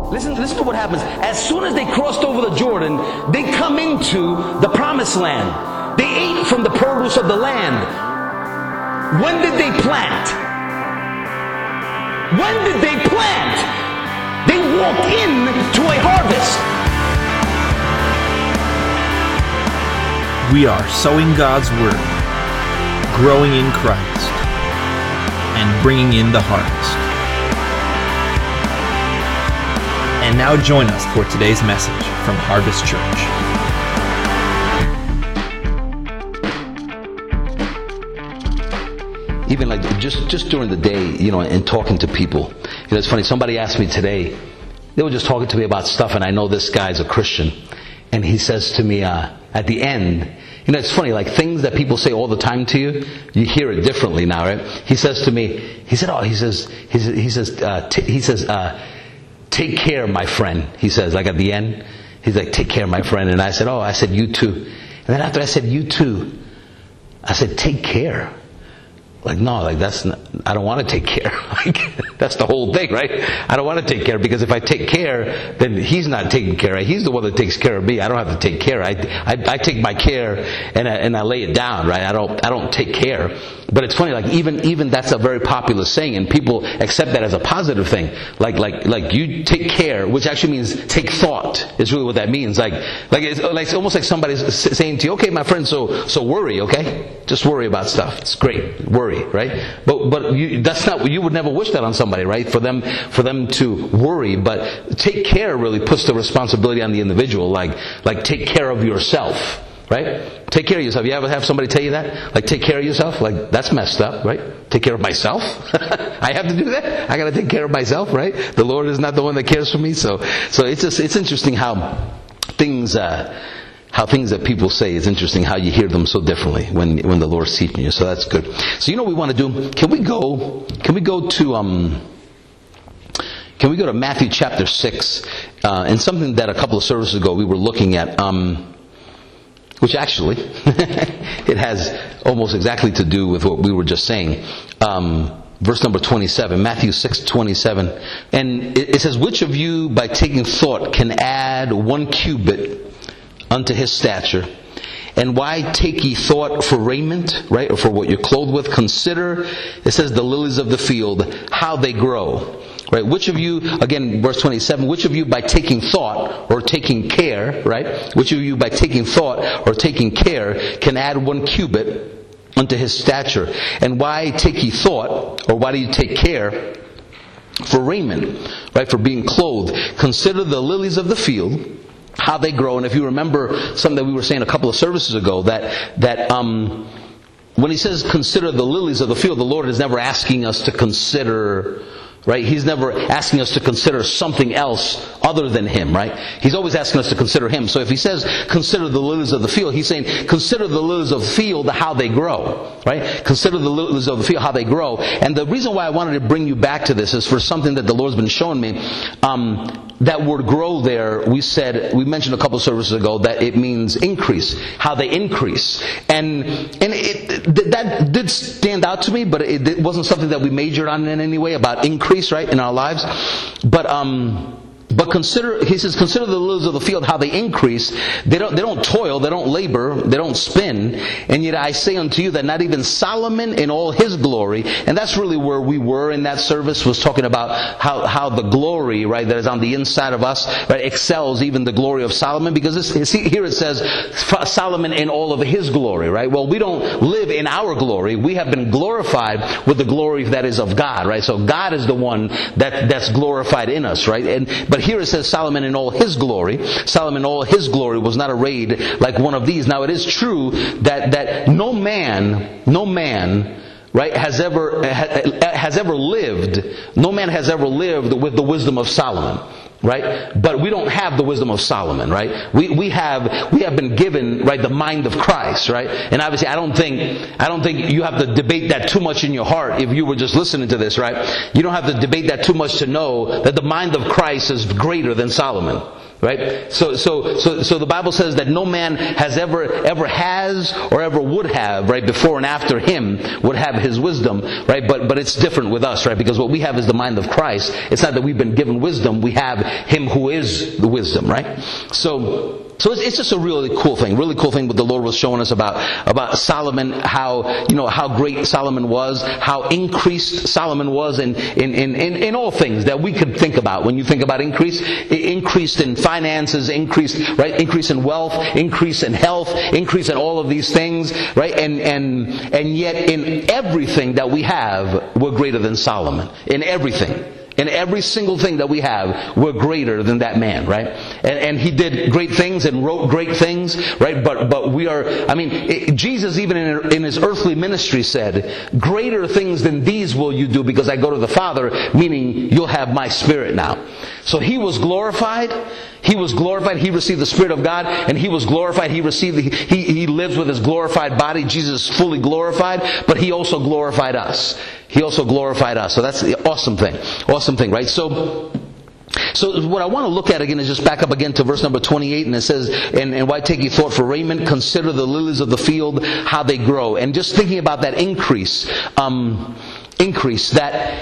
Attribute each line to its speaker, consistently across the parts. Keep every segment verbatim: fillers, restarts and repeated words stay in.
Speaker 1: Listen, listen to what happens. As soon as they crossed over the Jordan, they come into the promised land. They ate from the produce of the land. When did they plant? When did they plant? They walked into a harvest.
Speaker 2: We are sowing God's Word, growing in Christ, and bringing in the harvest. And now join us for today's message from Harvest Church.
Speaker 1: Even like just, just during the day, you know, and talking to people. You know, it's funny, somebody asked me today, they were just talking to me about stuff, and I know this guy's a Christian. And he says to me, uh, at the end, you know, it's funny, like things that people say all the time to you, you hear it differently now, right? He says to me, he said, oh, he says, he says, he says, uh, t- he says, uh, take care, my friend. He says, like at the end, he's like, take care, my friend. And I said, oh, I said, you too. And then after I said, you too, I said, take care. Like, no, like that's not, I don't want to take care. Like, that's the whole thing, right? I don't want to take care, because if I take care, then he's not taking care. Right? He's the one that takes care of me. I don't have to take care. I, I, I take my care and I, and I lay it down, right? I don't, I don't take care. But it's funny, like even, even that's a very popular saying, and people accept that as a positive thing. Like, like, like you take care, which actually means take thought, is really what that means. Like, like it's, like it's almost like somebody's saying to you, okay, my friend, so, so worry, okay? Just worry about stuff. It's great. Worry. Right? But but you, that's not, you would never wish that on somebody, right? For them for them to worry, but take care really puts the responsibility on the individual. Like like take care of yourself, right? Take care of yourself. You ever have somebody tell you that? Like, take care of yourself? Like, that's messed up, right? Take care of myself? I have to do that? I gotta take care of myself, right? The Lord is not the one that cares for me. So so it's just, it's interesting how things uh How things that people say, is interesting how you hear them so differently when when the Lord's teaching you. So that's good. So you know what we want to do? Can we go? Can we go to um? Can we go to Matthew chapter six? Uh, and something that a couple of services ago we were looking at, um, which actually it has almost exactly to do with what we were just saying. Um, Verse number twenty-seven, Matthew six twenty-seven, and it, it says, "Which of you, by taking thought, can add one cubit unto his stature? And why take ye thought for raiment," right, or for what you're clothed with? "Consider," it says, "the lilies of the field, how they grow." Right? Which of you, again, verse twenty-seven, which of you by taking thought or taking care, right? Which of you by taking thought or taking care can add one cubit unto his stature? And why take ye thought, or why do you take care for raiment, right? For being clothed. "Consider the lilies of the field, how they grow." And if you remember something that we were saying a couple of services ago, that that um, when he says consider the lilies of the field, the Lord is never asking us to consider, right? He's never asking us to consider something else other than Him, right? He's always asking us to consider Him. So if He says, consider the lilies of the field, He's saying, consider the lilies of the field, how they grow, right? Consider the lilies of the field, how they grow. And the reason why I wanted to bring you back to this is for something that the Lord's been showing me. Um, that word grow there, we said, we mentioned a couple of services ago that it means increase, how they increase. And and it, that did stand out to me, but it, it wasn't something that we majored on in any way, about increase, right, in our lives. But um But consider, he says, consider the lilies of the field, how they increase. They don't, they don't toil, they don't labor, they don't spin. And yet I say unto you that not even Solomon in all his glory, and that's really where we were in that service, was talking about how, how the glory, right, that is on the inside of us, right, excels even the glory of Solomon. Because this, see, here it says, Solomon in all of his glory, right? Well, we don't live in our glory. We have been glorified with the glory that is of God, right? So God is the one that, that's glorified in us, right? And, but here it says Solomon in all his glory. Solomon in all his glory was not arrayed like one of these. Now it is true that, that no man, no man, right, has ever, has ever lived, no man has ever lived with the wisdom of Solomon. Right? But we don't have the wisdom of Solomon, right? We we have we have been given, right, the mind of Christ, right? And obviously I don't think I don't think you have to debate that too much in your heart if you were just listening to this, right? You don't have to debate that too much to know that the mind of Christ is greater than Solomon. Right? So, so, so, so the Bible says that no man has ever, ever has or ever would have, right, before and after him would have his wisdom, right? But, but it's different with us, right? Because what we have is the mind of Christ. It's not that we've been given wisdom. We have him who is the wisdom, right? So, So it's, it's just a really cool thing, really cool thing what the Lord was showing us about, about Solomon, how, you know, how great Solomon was, how increased Solomon was in, in, in, in, in all things that we could think about. When you think about increase, increased in finances, increased, right, increase in wealth, increase in health, increase in all of these things, right? And, and, and yet in everything that we have, we're greater than Solomon. In everything. In every single thing that we have, we're greater than that man, right? And, and he did great things and wrote great things, right? But but we are, I mean, it, Jesus even in, in his earthly ministry said, greater things than these will you do because I go to the Father, meaning you'll have my Spirit now. So he was glorified. He was glorified. He received the Spirit of God, and he was glorified. He received. The, he he lives with his glorified body. Jesus is fully glorified, but he also glorified us. He also glorified us. So that's the awesome thing. Awesome thing, right? So. So what I want to look at again is just back up again to verse number twenty-eight, and it says, and, and why take ye thought for raiment? Consider the lilies of the field, how they grow. And just thinking about that increase, um, increase that.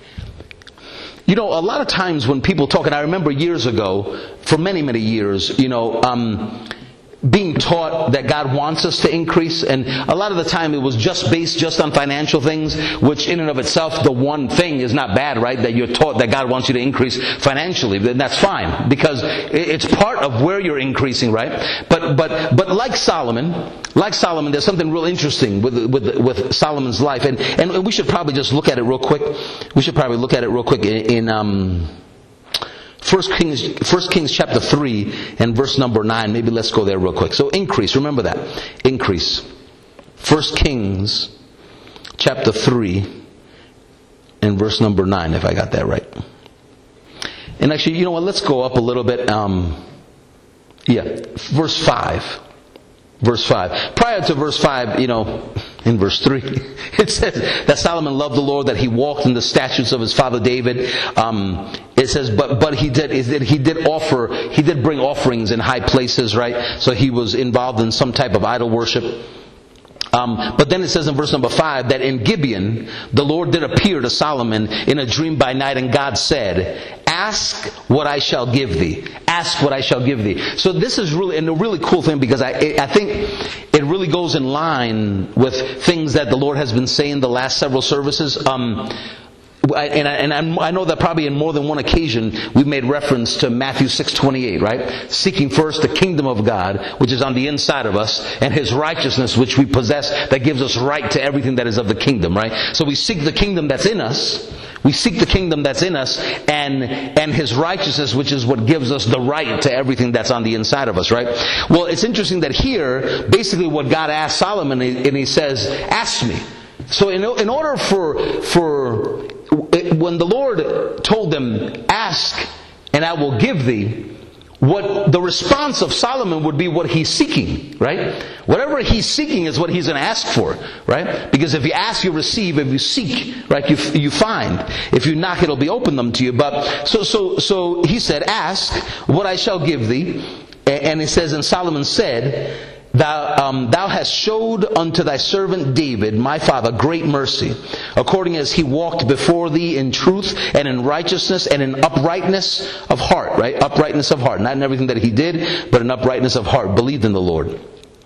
Speaker 1: You know, a lot of times when people talk, and I remember years ago, for many, many years, you know, um, being taught that God wants us to increase, and a lot of the time it was just based just on financial things, which in and of itself, the one thing is not bad, right? That you're taught that God wants you to increase financially, then that's fine, because it's part of where you're increasing, right? But but but like Solomon, like Solomon, there's something real interesting with with with Solomon's life, and and we should probably just look at it real quick. We should probably look at it real quick in. in um, First Kings, First Kings chapter three and verse number nine. Maybe let's go there real quick. So increase, remember that. Increase. First Kings chapter three and verse number nine, if I got that right. And actually, you know what, let's go up a little bit. Um, yeah, verse five. Verse five. Prior to verse five, you know, in verse three, it says that Solomon loved the Lord, that he walked in the statutes of his father David. Um, it says, but but he did is that he did offer, he did bring offerings in high places, right? So he was involved in some type of idol worship. Um, but then it says in verse number five that in Gibeon, the Lord did appear to Solomon in a dream by night, and God said, ask what I shall give thee. Ask what I shall give thee. So this is really, and a really cool thing, because I, I think it really goes in line with things that the Lord has been saying the last several services. Um, And, I, and I'm, I know that probably in more than one occasion we've made reference to Matthew six twenty-eight, right? Seeking first the kingdom of God, which is on the inside of us, and His righteousness, which we possess, that gives us right to everything that is of the kingdom, right? So we seek the kingdom that's in us. We seek the kingdom that's in us, and and His righteousness, which is what gives us the right to everything that's on the inside of us, right? Well, it's interesting that here, basically what God asked Solomon, and He says, ask me. So in, in order for for when the Lord told them, ask and I will give thee, what the response of Solomon would be what he's seeking, right? Whatever he's seeking is what he's going to ask for, right? Because if you ask, you receive. If you seek, right, you you find. If you knock, it'll be opened unto you. But so so so he said, ask what I shall give thee. And it says, and Solomon said, Thou, um, thou hast showed unto thy servant David, my father, great mercy, according as he walked before thee in truth and in righteousness and in uprightness of heart, right? Uprightness of heart. Not in everything that he did, but in uprightness of heart. Believed in the Lord.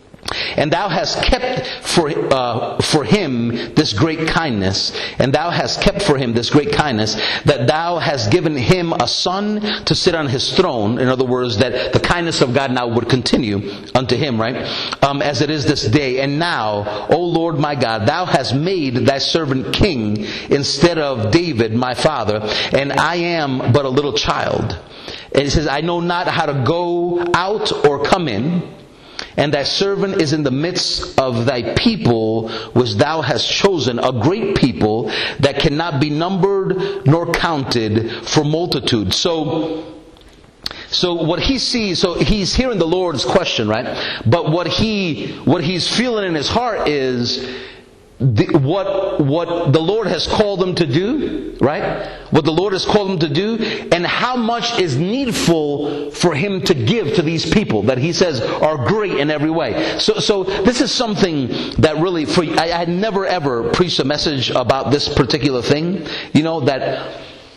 Speaker 1: And thou hast kept for uh, for him this great kindness, and thou hast kept for him this great kindness, that thou hast given him a son to sit on his throne. In other words, that the kindness of God now would continue unto him, right? Um, as it is this day. And now, O Lord my God, thou hast made thy servant king instead of David my father, and I am but a little child. And it says, I know not how to go out or come in. And thy servant is in the midst of thy people, which thou hast chosen, a great people that cannot be numbered nor counted for multitude. So, so what he sees, so he's hearing the Lord's question, right? But what he, what he's feeling in his heart is, the, what what the Lord has called them to do, right? What the Lord has called them to do, and how much is needful for him to give to these people that he says are great in every way. So, so this is something that really, for I, I had never ever preached a message about this particular thing. You know that.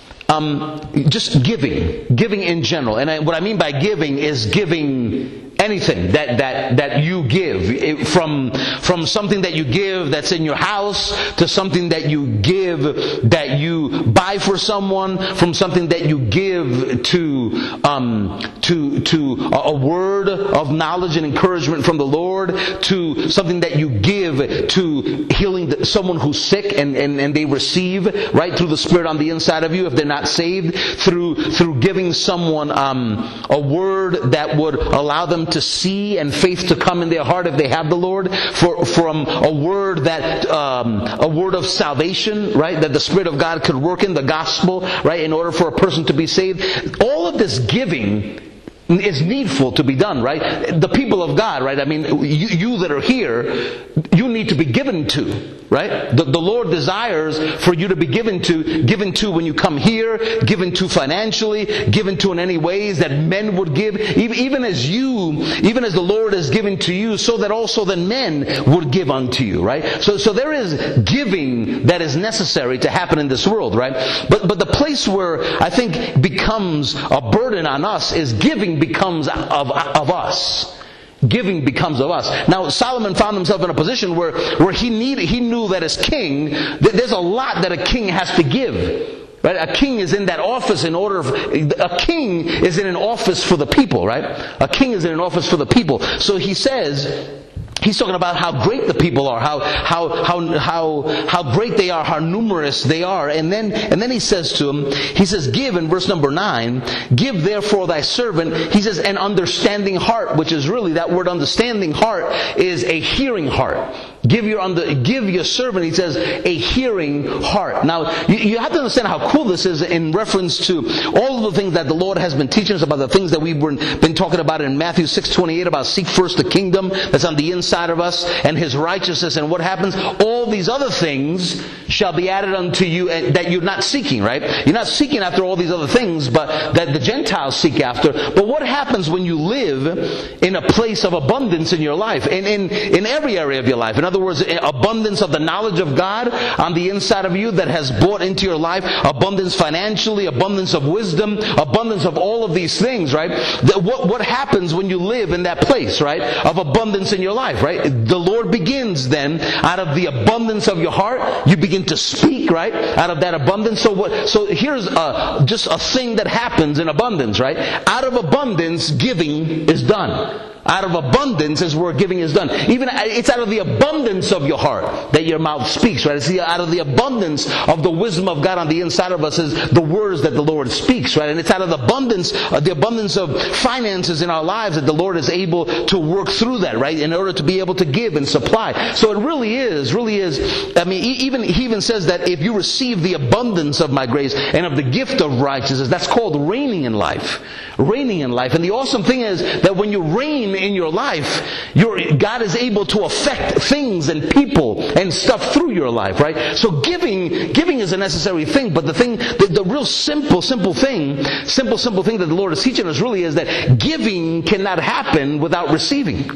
Speaker 1: Um, just giving, giving in general, and I, what I mean by giving is giving anything that that that you give, it, from from something that you give that's in your house to something that you give that you buy for someone, from something that you give to um, to to a, a word of knowledge and encouragement from the Lord, to something that you give to healing someone who's sick and, and, and they receive right through the Spirit on the inside of you if they're not saved, through through giving someone um, a word that would allow them to see and faith to come in their heart if they have the Lord, for from a word that um, a word of salvation, right, that the Spirit of God could work in the gospel, right, in order for a person to be saved. All of this giving is needful to be done, right? The people of God, right? I mean, you, you that are here, you need to be given to, right? The, the Lord desires for you to be given to, given to when you come here, given to financially, given to in any ways that men would give, even, even as you, even as the Lord is given to you, so that also the men would give unto you, right? So, so there is giving that is necessary to happen in this world, right? But, but the place where I think becomes a burden on us is giving becomes of, of us. Giving becomes of us. Now, Solomon found himself in a position where, where he needed, he knew that as king, there's a lot that a king has to give. Right? A king is in that office in order, of, a king is in an office for the people, right? A king is in an office for the people. So he says, he's talking about how great the people are, how how how how how great they are, how numerous they are, and then and then he says to him, he says, "Give," in verse number nine, "give therefore thy servant," he says, "an understanding heart," which is really, that word understanding heart is a hearing heart. Give your under, give your servant, he says, a hearing heart. Now, you, you have to understand how cool this is in reference to all of the things that the Lord has been teaching us about, the things that we've been, been talking about in Matthew six twenty-eight about seek first the kingdom that's on the inside of us and his righteousness, and what happens? All these other things shall be added unto you, and that you're not seeking, right? You're not seeking after all these other things, but that the Gentiles seek after. But what happens when you live in a place of abundance in your life, in, in, in every area of your life? In other words, abundance of the knowledge of God on the inside of you that has brought into your life, abundance financially, abundance of wisdom, abundance of all of these things, right? What, what happens when you live in that place, right, of abundance in your life, right? The Lord begins then, out of the abundance of your heart, you begin to speak, right, out of that abundance. So what? So here's a, just a thing that happens in abundance, right? Out of abundance, giving is done. Out of abundance is where giving is done. Even it's out of the abundance of your heart that your mouth speaks, right? It's the, out of the abundance of the wisdom of God on the inside of us is the words that the Lord speaks, right? And it's out of the abundance, uh, the abundance of finances in our lives that the Lord is able to work through that, right? In order to be able to give and supply. So it really is, really is. I mean, even he even says that if you receive the abundance of my grace and of the gift of righteousness, that's called reigning in life. Reigning in life. And the awesome thing is that when you reign in your life, your God is able to affect things and people and stuff through your life, right? So giving, giving is a necessary thing, but the thing, the, the real simple, simple thing, simple, simple thing that the Lord is teaching us really is that giving cannot happen without receiving.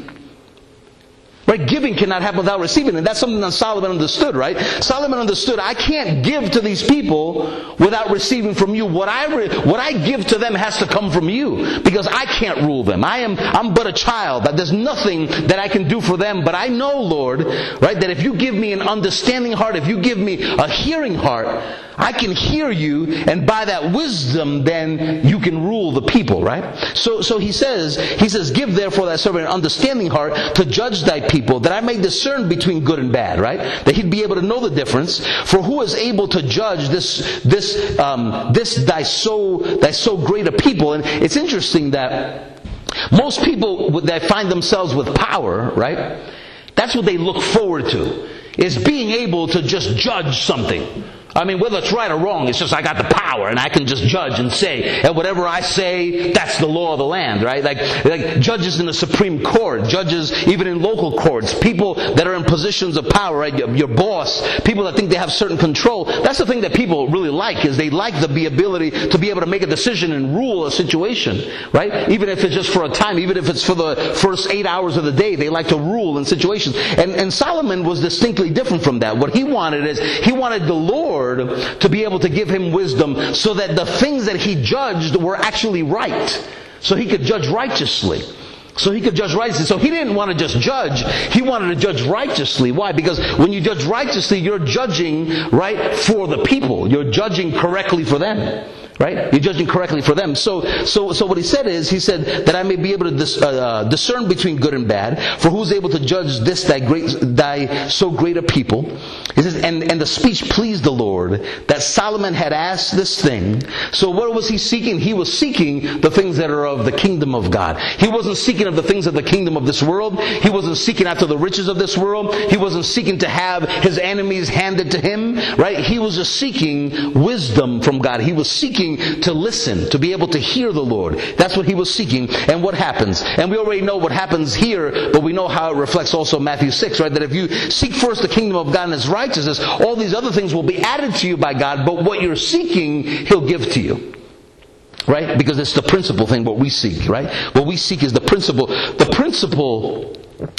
Speaker 1: Right? Giving cannot happen without receiving. And that's something that Solomon understood, right? Solomon understood, I can't give to these people without receiving from you. What I re- what I give to them has to come from you, because I can't rule them. I am I'm but a child. That there's nothing that I can do for them. But I know, Lord, right, that if you give me an understanding heart, if you give me a hearing heart, I can hear you, and by that wisdom, then you can rule the people, right? So, so he says, he says, give therefore thy servant an understanding heart to judge thy people, that I may discern between good and bad, right? That he'd be able to know the difference. For who is able to judge this, this, um, this thy so, thy so great a people? And it's interesting that most people that find themselves with power, right? That's what they look forward to, is being able to just judge something. I mean, whether it's right or wrong, it's just I got the power and I can just judge and say, and whatever I say, that's the law of the land, right? Like, like judges in the Supreme Court, judges even in local courts, people that are in positions of power, right? Your, your boss, people that think they have certain control. That's the thing that people really like, is they like the, the ability to be able to make a decision and rule a situation, right? Even if it's just for a time, even if it's for the first eight hours of the day, they like to rule in situations. And, and Solomon was distinctly different from that. What he wanted is, he wanted the Lord to be able to give him wisdom so that the things that he judged were actually right. So he could judge righteously. So he could judge righteously. So he didn't want to just judge. He wanted to judge righteously. Why? Because when you judge righteously, you're judging, right, for the people. You're judging correctly for them. Right? You're judging correctly for them. So, so, so what he said is, he said that I may be able to dis, uh, discern between good and bad. For who's able to judge this thy great, thy so great a people? He says, and and the speech pleased the Lord that Solomon had asked this thing. So what was he seeking? He was seeking the things that are of the kingdom of God. He wasn't seeking of the things of the kingdom of this world. He wasn't seeking after the riches of this world. He wasn't seeking to have his enemies handed to him. Right? He was just seeking wisdom from God. He was seeking to listen, to be able to hear the Lord. That's what he was seeking. And what happens? And we already know what happens here, but we know how it reflects also Matthew six, right? That if you seek first the kingdom of God and his righteousness, all these other things will be added to you by God, but what you're seeking, he'll give to you. Right? Because it's the principal thing, what we seek, right? What we seek is the principle. The principle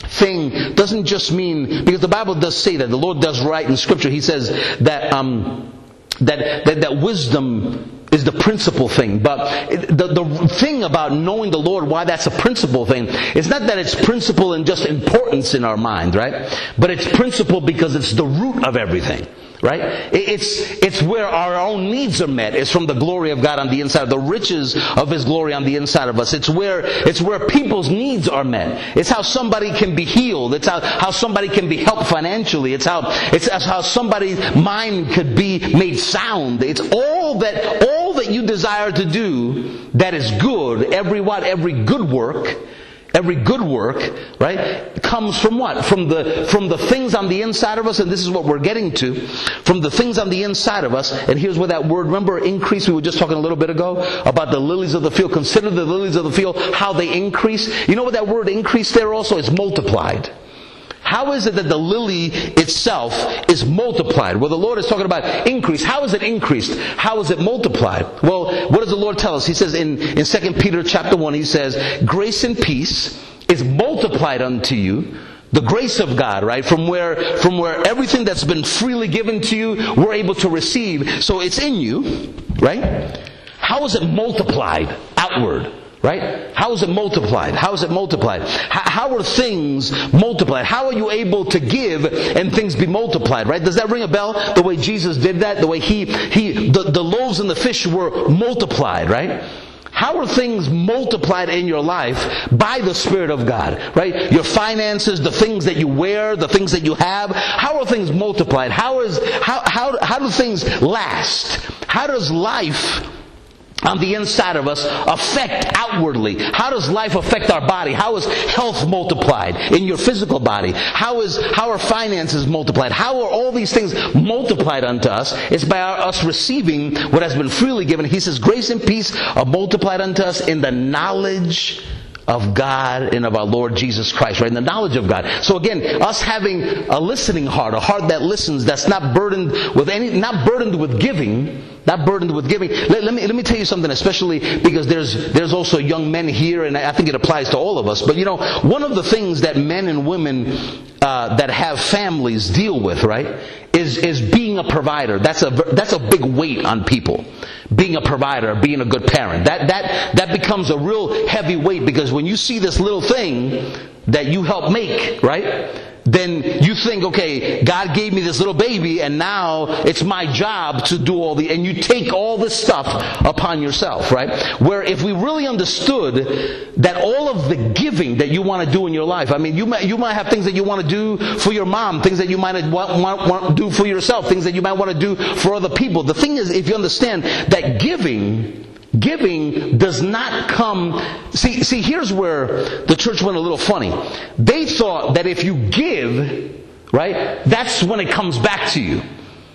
Speaker 1: thing doesn't just mean, because the Bible does say that, the Lord does write in Scripture, he says that, um, that, that, that wisdom is the principal thing. But the, the thing about knowing the Lord, why that's a principal thing, it's not that it's principle and just importance in our mind, right? But it's principle because it's the root of everything. Right? It's, it's where our own needs are met. It's from the glory of God on the inside, the riches of his glory on the inside of us. It's where, it's where people's needs are met. It's how somebody can be healed. It's how, how somebody can be helped financially. It's how, it's how somebody's mind could be made sound. It's all that, all that you desire to do that is good, every what, every good work, Every good work, right, comes from what? From the, from the things on the inside of us, and this is what we're getting to. From the things on the inside of us, and here's where that word, remember increase, we were just talking a little bit ago about the lilies of the field. Consider the lilies of the field, how they increase. You know what that word increase there also is? Multiplied. How is it that the lily itself is multiplied? Well, the Lord is talking about increase. How is it increased? How is it multiplied? Well, what does the Lord tell us? He says in, in Second Peter chapter one, he says, grace and peace is multiplied unto you. The grace of God, right? From where, from where everything that's been freely given to you, we're able to receive. So it's in you, right? How is it multiplied outward? Right? How is it multiplied? How is it multiplied? How, how are things multiplied? How are you able to give and things be multiplied? Right? Does that ring a bell? The way Jesus did that? The way he, he, the, the loaves and the fish were multiplied, right? How are things multiplied in your life by the Spirit of God? Right? Your finances, the things that you wear, the things that you have. How are things multiplied? How is, how, how, how do things last? How does life on the inside of us affect outwardly? How does life affect our body? How is health multiplied in your physical body? How is how are finances multiplied? How are all these things multiplied unto us? It's by our, us receiving what has been freely given. He says, grace and peace are multiplied unto us in the knowledge of God and of our Lord Jesus Christ, right? In the knowledge of God. So again, us having a listening heart, a heart that listens, that's not burdened with any, not burdened with giving, not burdened with giving. Let, let me let me tell you something, especially because there's there's also young men here, and I think it applies to all of us. But you know, one of the things that men and women uh, that have families deal with, right, is is being a provider. That's a that's a big weight on people. Being a provider, being a good parent. That that that becomes a real heavy weight, because when you see this little thing that you help make, right, then you think, okay, God gave me this little baby and now it's my job to do all the, and you take all this stuff upon yourself, right? Where if we really understood that all of the giving that you want to do in your life, I mean, you might, you might have things that you want to do for your mom, things that you might want, want, want to do for yourself, things that you might want to do for other people. The thing is, if you understand that giving Giving does not come... See, see, here's where the church went a little funny. They thought that if you give, right, that's when it comes back to you.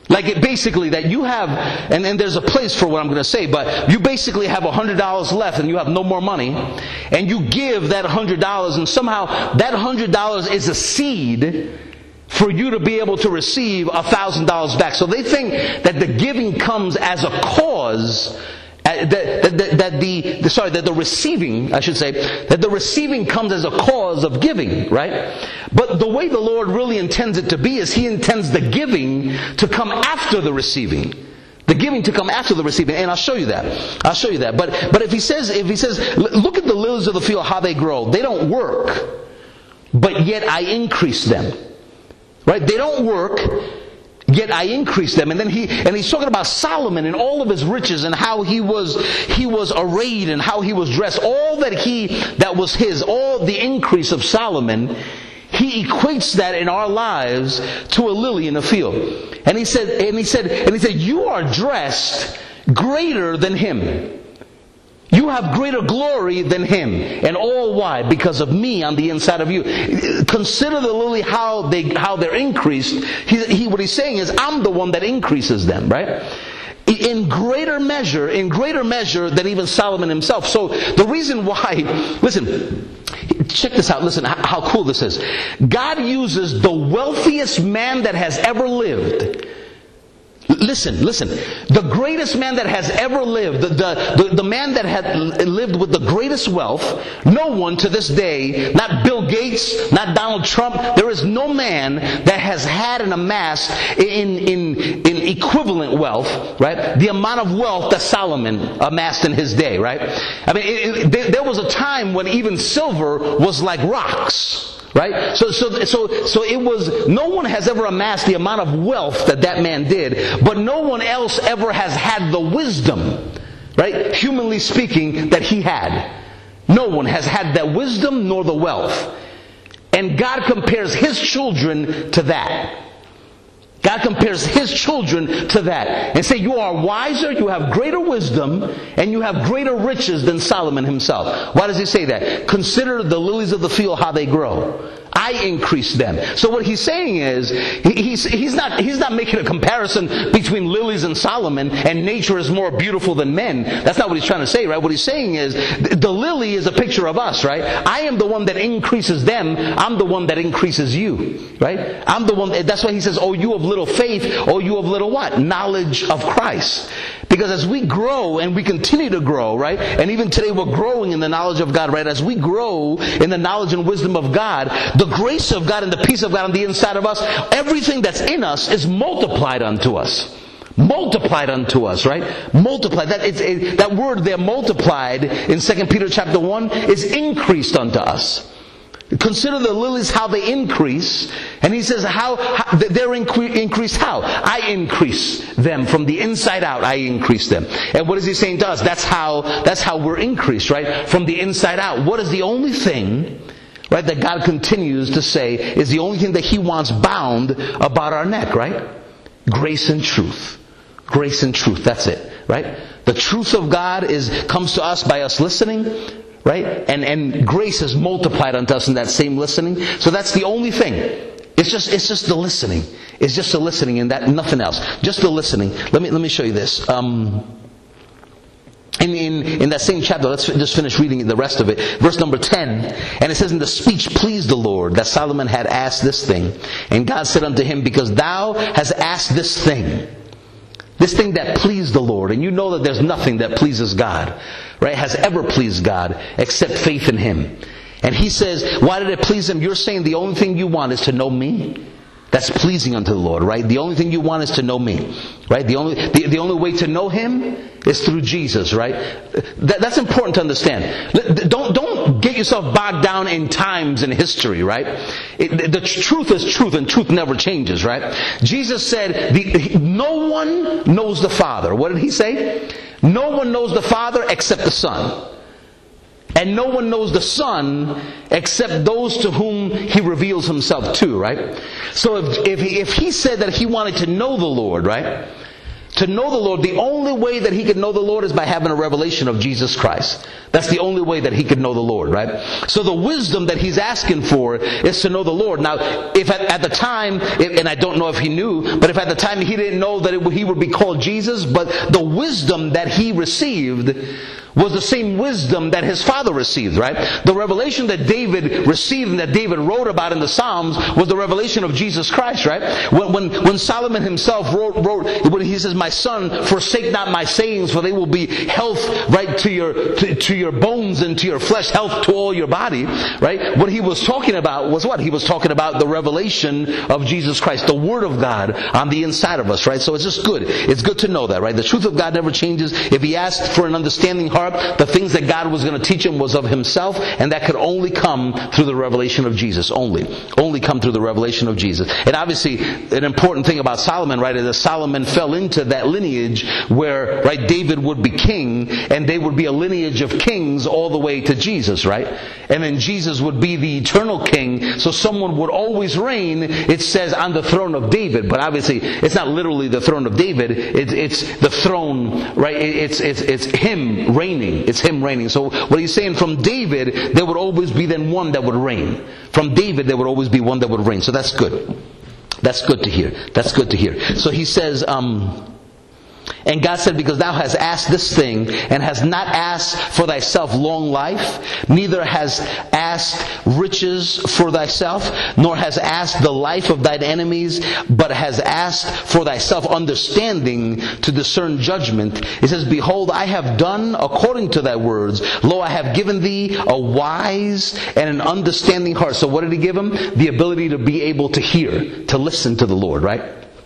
Speaker 1: Like it basically that you have, and, and there's a place for what I'm going to say, but you basically have one hundred dollars left and you have no more money, and you give that one hundred dollars, and somehow that one hundred dollars is a seed for you to be able to receive one thousand dollars back. So they think that the giving comes as a cause, that, that, that, that the, the sorry, that the receiving, I should say, that the receiving comes as a cause of giving, right? But the way the Lord really intends it to be is He intends the giving to come after the receiving. The giving to come after the receiving, and I'll show you that. I'll show you that. But but if He says, if He says, look at the lilies of the field, how they grow. They don't work, but yet I increase them. Right? They don't work, yet I increase them. And then he and he's talking about Solomon and all of his riches and how he was he was arrayed and how he was dressed. All that he that was his, all the increase of Solomon, he equates that in our lives to a lily in the field. And he said, and he said, and he said, you are dressed greater than him. You have greater glory than him. And all why? Because of me on the inside of you. Consider the lily, how they how they're increased. He, he what he's saying is, I'm the one that increases them, right? In greater measure, in greater measure than even Solomon himself. So the reason why, listen, check this out, listen how cool this is. God uses the wealthiest man that has ever lived. Listen, listen. The greatest man that has ever lived, the, the, the, the man that had lived with the greatest wealth, no one to this day, not Bill Gates, not Donald Trump, there is no man that has had and amassed in, in, in equivalent wealth, right? The amount of wealth that Solomon amassed in his day, right? I mean, it, it, there, there was a time when even silver was like rocks. Right? So, so, so, so it was, no one has ever amassed the amount of wealth that that man did, but no one else ever has had the wisdom, right? Humanly speaking, that he had. No one has had that wisdom nor the wealth. And God compares His children to that. God compares His children to that and say, you are wiser, you have greater wisdom, and you have greater riches than Solomon himself. Why does He say that? Consider the lilies of the field, how they grow. I increase them. So what He's saying is, he's, he's, not, he's not making a comparison between lilies and Solomon, and nature is more beautiful than men. That's not what He's trying to say, right? What He's saying is, the lily is a picture of us, right? I am the one that increases them. I'm the one that increases you, right? I'm the one, that's why He says, oh, you of little faith, oh, you of little what? Knowledge of Christ. Because as we grow and we continue to grow, right? And even today we're growing in the knowledge of God, right? As we grow in the knowledge and wisdom of God, the grace of God and the peace of God on the inside of us, everything that's in us is multiplied unto us. Multiplied unto us, right? Multiplied. That, it's, it, that word there, multiplied, in Second Peter chapter one, is increased unto us. Consider the lilies, how they increase. And he says, how, how they're incre- increased how? I increase them from the inside out. I increase them. And what is he saying to us? That's how, that's how we're increased, right? From the inside out. What is the only thing, right, that God continues to say is the only thing that He wants bound about our neck, right? Grace and truth. Grace and truth. That's it, right? The truth of God is, comes to us by us listening. Right? And and grace is multiplied unto us in that same listening. So that's the only thing. It's just it's just the listening. It's just the listening and that nothing else. Just the listening. Let me let me show you this. Um, in, in in that same chapter, let's just finish reading the rest of it. Verse number ten. And it says, and the speech pleased the Lord, that Solomon had asked this thing. And God said unto him, because thou hast asked this thing, this thing that pleased the Lord, and you know that there's nothing that pleases God, right, has ever pleased God except faith in Him. And He says, why did it please Him? You're saying the only thing you want is to know me? That's pleasing unto the Lord, right? The only thing you want is to know me, right? The only the, the only way to know Him is through Jesus, right? That, that's important to understand. Don't don't get yourself bogged down in times and history, right? It, the truth is truth, and truth never changes, right? Jesus said, the, no one knows the Father. What did He say? No one knows the Father except the Son. And no one knows the Son except those to whom He reveals Himself to, right? So if, if, he, if he said that he wanted to know the Lord, right? To know the Lord, the only way that he could know the Lord is by having a revelation of Jesus Christ. That's the only way that he could know the Lord, right? So the wisdom that he's asking for is to know the Lord. Now, if at, at the time, and I don't know if he knew, but if at the time he didn't know that it, he would be called Jesus, but the wisdom that he received was the same wisdom that his father received, right? The revelation that David received and that David wrote about in the Psalms was the revelation of Jesus Christ, right? When when, when Solomon himself wrote, wrote, when he says, "My son, forsake not my sayings, for they will be health, right, to your to, to your bones and to your flesh, health to all your body," right? What he was talking about was what? He was talking about the revelation of Jesus Christ, the Word of God on the inside of us, right? So it's just good. It's good to know that, right? The truth of God never changes. If he asked for an understanding heart, the things that God was going to teach him was of himself, and that could only come through the revelation of Jesus. Only. Only come through the revelation of Jesus. And obviously, an important thing about Solomon, right, is that Solomon fell into that lineage where, right, David would be king, and they would be a lineage of kings all the way to Jesus, right? And then Jesus would be the eternal king, so someone would always reign, it says, on the throne of David. But obviously, it's not literally the throne of David, it, it's the throne, right? It's, it's, it's him reigning. It's him reigning. So what he's saying, from David, there would always be then one that would reign. From David, there would always be one that would reign. So that's good. That's good to hear. That's good to hear. So he says, um, and God said, "Because thou hast asked this thing, and hast not asked for thyself long life, neither hast asked riches for thyself, nor hast asked the life of thine enemies, but has asked for thyself understanding to discern judgment." It says, "Behold, I have done according to thy words. Lo, I have given thee a wise and an understanding heart." So what did he give him? The ability to be able to hear, to listen to the Lord, right?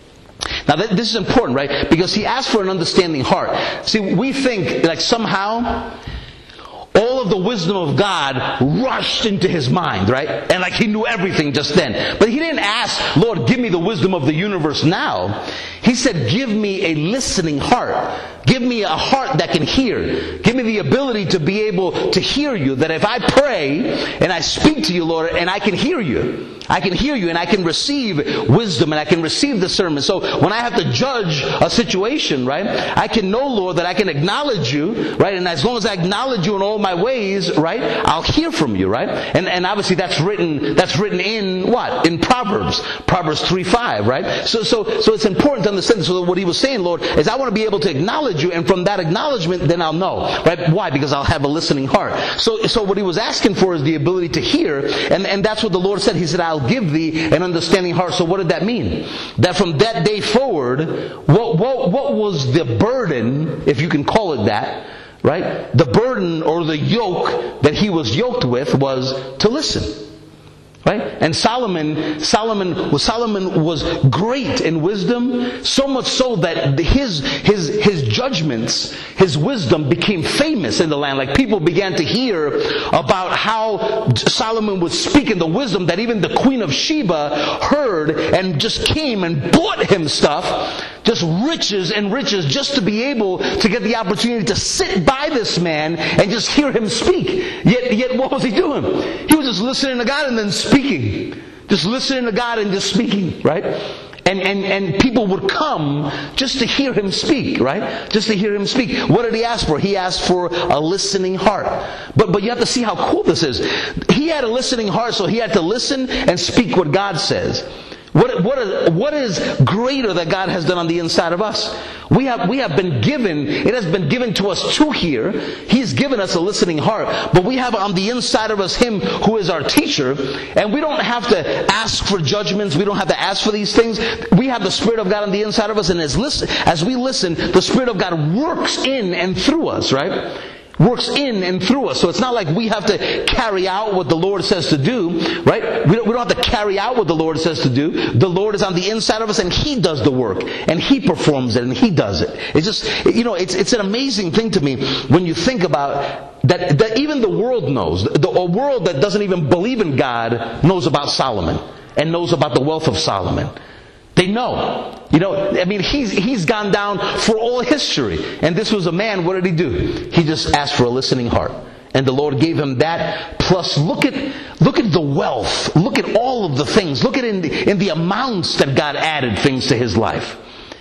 Speaker 1: Now this is important, right? Because he asked for an understanding heart. See, we think like somehow all of the wisdom of God rushed into his mind, right? And like he knew everything just then. But he didn't ask, "Lord, give me the wisdom of the universe now." He said, "Give me a listening heart. Give me a heart that can hear. Give me the ability to be able to hear you. That if I pray and I speak to you, Lord, and I can hear you. I can hear you and I can receive wisdom and I can receive discernment. So when I have to judge a situation, right, I can know, Lord, that I can acknowledge you, right? And as long as I acknowledge you in all my ways, right, I'll hear from you, right? And and obviously that's written that's written in what? In Proverbs. Proverbs three five, right? So so so it's important to understand. So what he was saying, Lord, is I want to be able to acknowledge you, and from that acknowledgement, then I'll know, right? Why? Because I'll have a listening heart. So so what he was asking for is the ability to hear, and, and that's what the Lord said. He said, "I'll give thee an understanding heart." So what did that mean? That from that day forward, what what what was the burden, if you can call it that, right? The burden or the yoke that he was yoked with was to listen. Right? And Solomon, Solomon, Solomon was great in wisdom, so much so that his his his judgments, his wisdom became famous in the land. Like people began to hear about how Solomon would speak in the wisdom that even the Queen of Sheba heard and just came and bought him stuff, just riches and riches, just to be able to get the opportunity to sit by this man and just hear him speak. Yet, yet what was he doing? He was just listening to God and then speaking. Speaking, just listening to God and just speaking, right? And and and people would come just to hear him speak, right? Just to hear him speak. What did he ask for? He asked for a listening heart. But but you have to see how cool this is. He had a listening heart, so he had to listen and speak what God says. What what is what is greater that God has done on the inside of us? We have we have been given, it has been given to us to hear. He's given us a listening heart, but we have on the inside of us Him who is our teacher, and we don't have to ask for judgments. We don't have to ask for these things. We have the Spirit of God on the inside of us, and as listen, as we listen, the Spirit of God works in and through us, right? Works in and through us. So it's not like we have to carry out what the Lord says to do, right? We don't, we don't have to carry out what the Lord says to do. The Lord is on the inside of us and He does the work. And He performs it and He does it. It's just, you know, it's it's an amazing thing to me when you think about that, that even the world knows. The, a world that doesn't even believe in God knows about Solomon and knows about the wealth of Solomon. They know. You know, I mean, he's he's gone down for all history. And this was a man, what did he do? He just asked for a listening heart. And the Lord gave him that. Plus, look at look at the wealth. Look at all of the things. Look at in the, in the amounts that God added things to his life.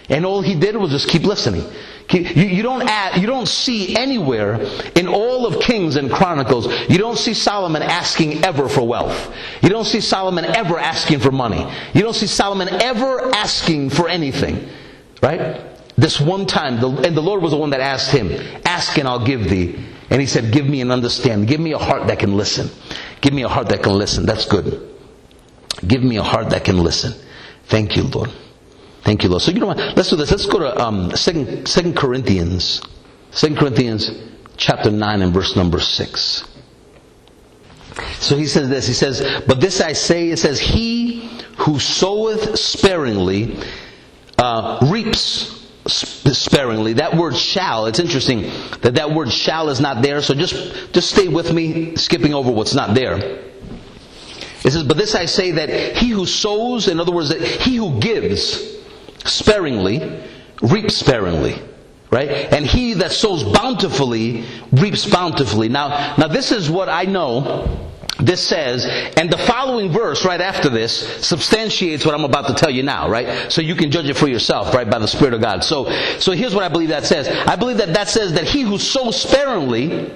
Speaker 1: And all he did was just keep listening. You, you don't add, you don't see anywhere in all of Kings and Chronicles, you don't see Solomon asking ever for wealth. You don't see Solomon ever asking for money. You don't see Solomon ever asking for anything. Right? This one time, the, and the Lord was the one that asked him, ask and I'll give thee. And he said, give me an understanding. Give me a heart that can listen. Give me a heart that can listen. That's good. Give me a heart that can listen. Thank you, Lord. Thank you, Lord. So you know what? Let's do this. Let's go to um, Second, Second Corinthians. Second Corinthians chapter nine and verse number six. So he says this. He says, but this I say, it says, he who soweth sparingly uh, reaps sparingly. That word shall, it's interesting that that word shall is not there. So just, just stay with me, skipping over what's not there. It says, but this I say, that he who sows, in other words, that he who gives sparingly, reaps sparingly. Right? And he that sows bountifully, reaps bountifully. Now, now this is what I know. This says, and the following verse right after this substantiates what I'm about to tell you now, right? So you can judge it for yourself, right, by the Spirit of God. So, so here's what I believe that says. I believe that that says that he who sows sparingly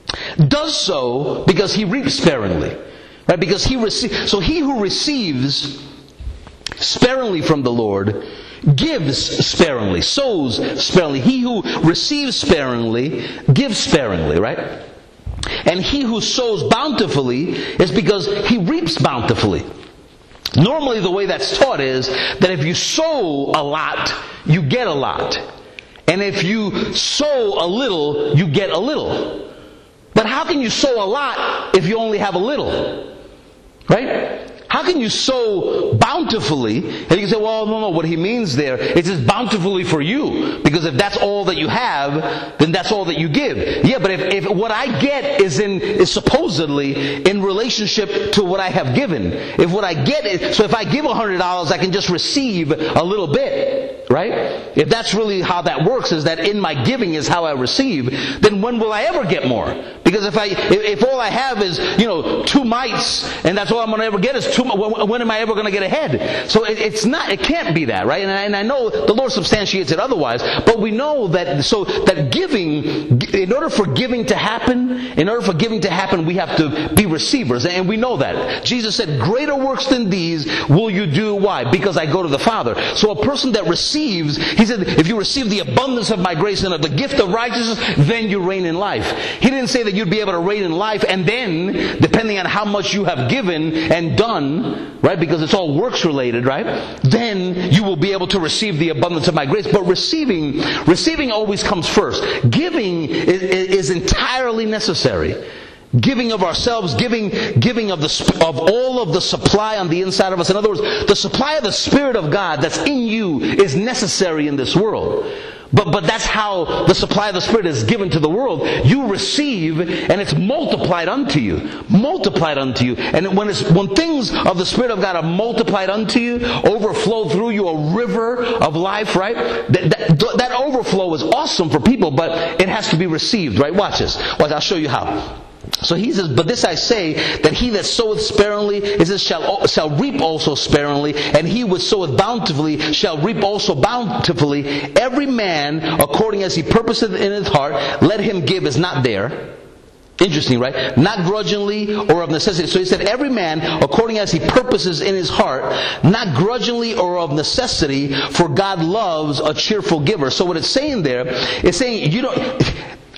Speaker 1: does so because he reaps sparingly. Right? Because he receives, so he who receives sparingly from the Lord gives sparingly, sows sparingly. He who receives sparingly gives sparingly, right? And he who sows bountifully is because he reaps bountifully. Normally the way that's taught is that if you sow a lot, you get a lot. And if you sow a little, you get a little. But how can you sow a lot if you only have a little? Right? How can you sow bountifully? And you can say, well, no, no, what he means there, it's just bountifully for you. Because if that's all that you have, then that's all that you give. Yeah, but if, if what I get is in, is supposedly in relationship to what I have given. If what I get is, so if I give one hundred dollars, I can just receive a little bit. Right? If that's really how that works, is that in my giving is how I receive, then when will I ever get more? Because if I, if, if all I have is, you know, two mites, and that's all I'm going to ever get is two, when, when am I ever going to get ahead? So it, it's not, it can't be that, right? And I, and I know the Lord substantiates it otherwise, but we know that, so that giving, in order for giving to happen, in order for giving to happen, we have to be receivers, and we know that. Jesus said, greater works than these will you do. Why? Because I go to the Father. So a person that receives, he said, if you receive the abundance of my grace and of the gift of righteousness, then you reign in life. He didn't say that you'd be able to reign in life, and then, depending on how much you have given and done, right, because it's all works related, right, then you will be able to receive the abundance of my grace. But receiving, receiving always comes first. Giving is, is entirely necessary. Giving of ourselves, giving, giving of the of all of the supply on the inside of us. In other words, the supply of the Spirit of God that's in you is necessary in this world. But but that's how the supply of the Spirit is given to the world. You receive, and it's multiplied unto you, multiplied unto you. And when it's when things of the Spirit of God are multiplied unto you, overflow through you, a river of life, right? That, that, that overflow is awesome for people, but it has to be received, right? Watch this. Watch. I'll show you how. So he says, but this I say, that he that soweth sparingly is this shall, shall reap also sparingly, and he which soweth bountifully shall reap also bountifully. Every man according as he purposeth in his heart, let him give is not there. Interesting, right? Not grudgingly or of necessity. So he said, every man according as he purposes in his heart, not grudgingly or of necessity, for God loves a cheerful giver. So what it's saying there, it's saying you don't...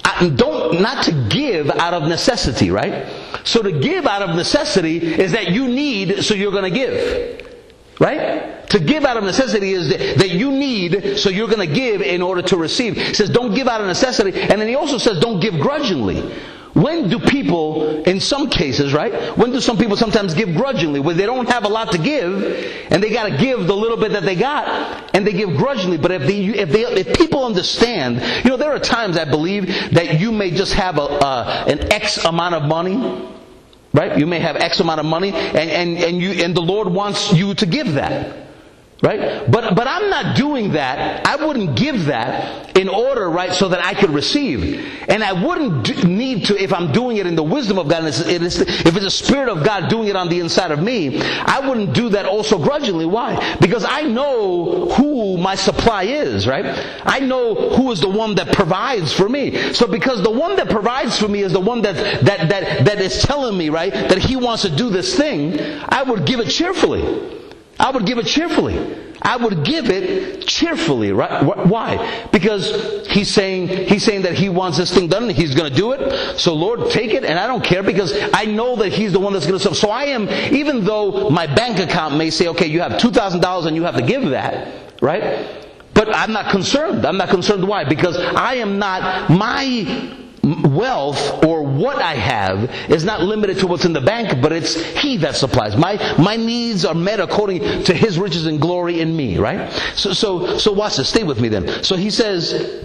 Speaker 1: Don't, not to give out of necessity, right? So to give out of necessity is that you need, so you're going to give. Right? To give out of necessity is that, that you need, so you're going to give in order to receive. He says don't give out of necessity. And then he also says don't give grudgingly. When do people, in some cases, right? When do some people sometimes give grudgingly? When they don't have a lot to give, and they got to give the little bit that they got, and they give grudgingly. But if they, if they, if people understand, you know, there are times I believe that you may just have a uh, an X amount of money, right? You may have X amount of money, and and and you and the Lord wants you to give that. Right? But but I'm not doing that. I wouldn't give that in order, right, so that I could receive. And I wouldn't do, need to, if I'm doing it in the wisdom of God, and it's, it is, if it's the Spirit of God doing it on the inside of me, I wouldn't do that also grudgingly. Why? Because I know who my supply is, right? I know who is the one that provides for me. So because the one that provides for me is the one that that that, that is telling me, right, that He wants to do this thing, I would give it cheerfully. I would give it cheerfully. I would give it cheerfully, right? Why? Because he's saying, he's saying that He wants this thing done and He's going to do it. So Lord, take it, and I don't care because I know that He's the one that's going to. So I am, even though my bank account may say, okay, you have two thousand dollars and you have to give that, right? But I'm not concerned. I'm not concerned. Why? Because I am not, my wealth or what I have is not limited to what's in the bank, but it's He that supplies. My my needs are met according to His riches and glory in me, right? So so so watch this. Stay with me then. So he says,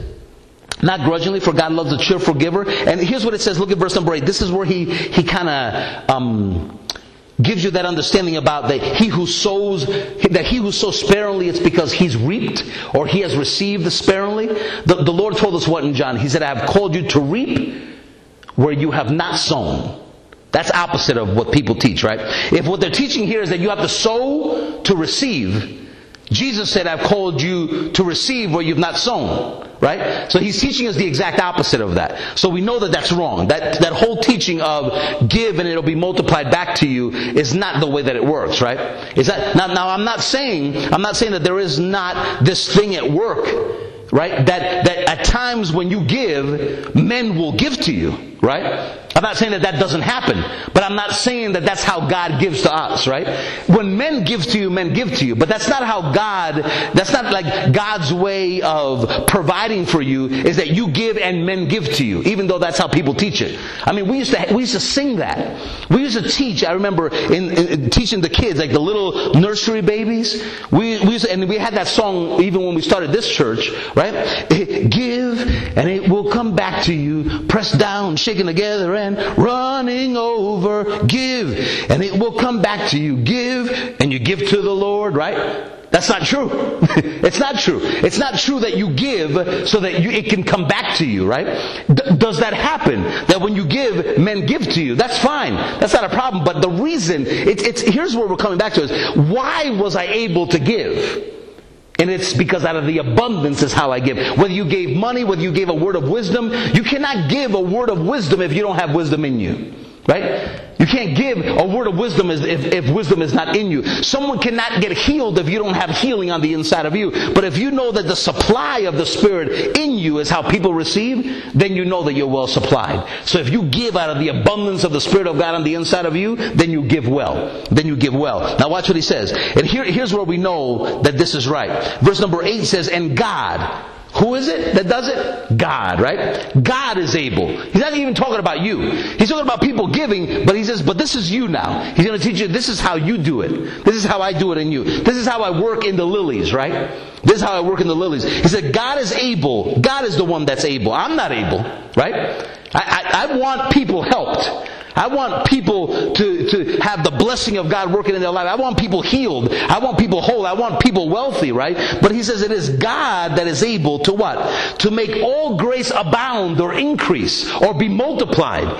Speaker 1: not grudgingly, for God loves a cheerful giver. And here's what it says. Look at verse number eight. This is where he he kind of um gives you that understanding about that he who sows, that he who sows sparingly, it's because he's reaped or he has received sparingly. The, the Lord told us what in John? He said, I have called you to reap where you have not sown. That's opposite of what people teach, right? If what they're teaching here is that you have to sow to receive, Jesus said, I've called you to receive where you've not sown. Right? So He's teaching us the exact opposite of that. So we know that that's wrong. That that whole teaching of give and it'll be multiplied back to you is not the way that it works, right? Is that now now I'm not saying I'm not saying that there is not this thing at work, right? That that at times when you give, men will give to you, right? I'm not saying that that doesn't happen, but I'm not saying that that's how God gives to us, right? When men give to you, men give to you, but that's not how God, that's not like God's way of providing for you, is that you give and men give to you, even though that's how people teach it. I mean, we used to, we used to sing that. We used to teach, I remember in, in teaching the kids, like the little nursery babies, we, we used to, and we had that song even when we started this church, right? Give and it will come back to you, pressed down, shaken together, and running over. Give and it will come back to you. Give and you give to the Lord, right? That's not true. It's not true. It's not true that you give so that you, it can come back to you, right? D- does that happen? That when you give, men give to you? That's fine. That's not a problem. But the reason, it's, it's here's where we're coming back to is, why was I able to give? And it's because out of the abundance is how I give. Whether you gave money, whether you gave a word of wisdom, you cannot give a word of wisdom if you don't have wisdom in you. Right? You can't give a word of wisdom if, if wisdom is not in you. Someone cannot get healed if you don't have healing on the inside of you. But if you know that the supply of the Spirit in you is how people receive, then you know that you're well supplied. So if you give out of the abundance of the Spirit of God on the inside of you, then you give well. Then you give well. Now watch what he says. And here, here's where we know that this is right. Verse number eight says, and God. Who is it that does it? God, right? God is able. He's not even talking about you. He's talking about people giving, but he says, but this is you now. He's going to teach you, this is how you do it. This is how I do it in you. This is how I work in the lilies, right? This is how I work in the lilies. He said, God is able. God is the one that's able. I'm not able, right? I, I, I want people helped. I want people to, to have the blessing of God working in their life. I want people healed. I want people whole. I want people wealthy, right? But he says it is God that is able to what? To make all grace abound or increase or be multiplied.